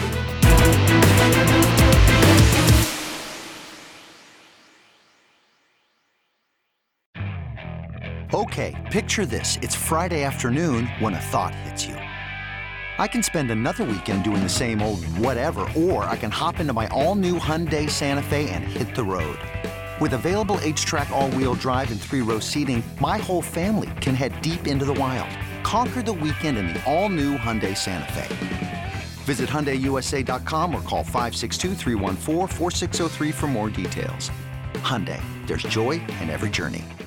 Okay, picture this. It's Friday afternoon when a thought hits you. I can spend another weekend doing the same old whatever, or I can hop into my all-new Hyundai Santa Fe and hit the road. With available H-Track all-wheel drive and three-row seating, my whole family can head deep into the wild. Conquer the weekend in the all-new Hyundai Santa Fe. Visit Hyundai U S A dot com or call five six two, three one four, four six zero three for more details. Hyundai, there's joy in every journey.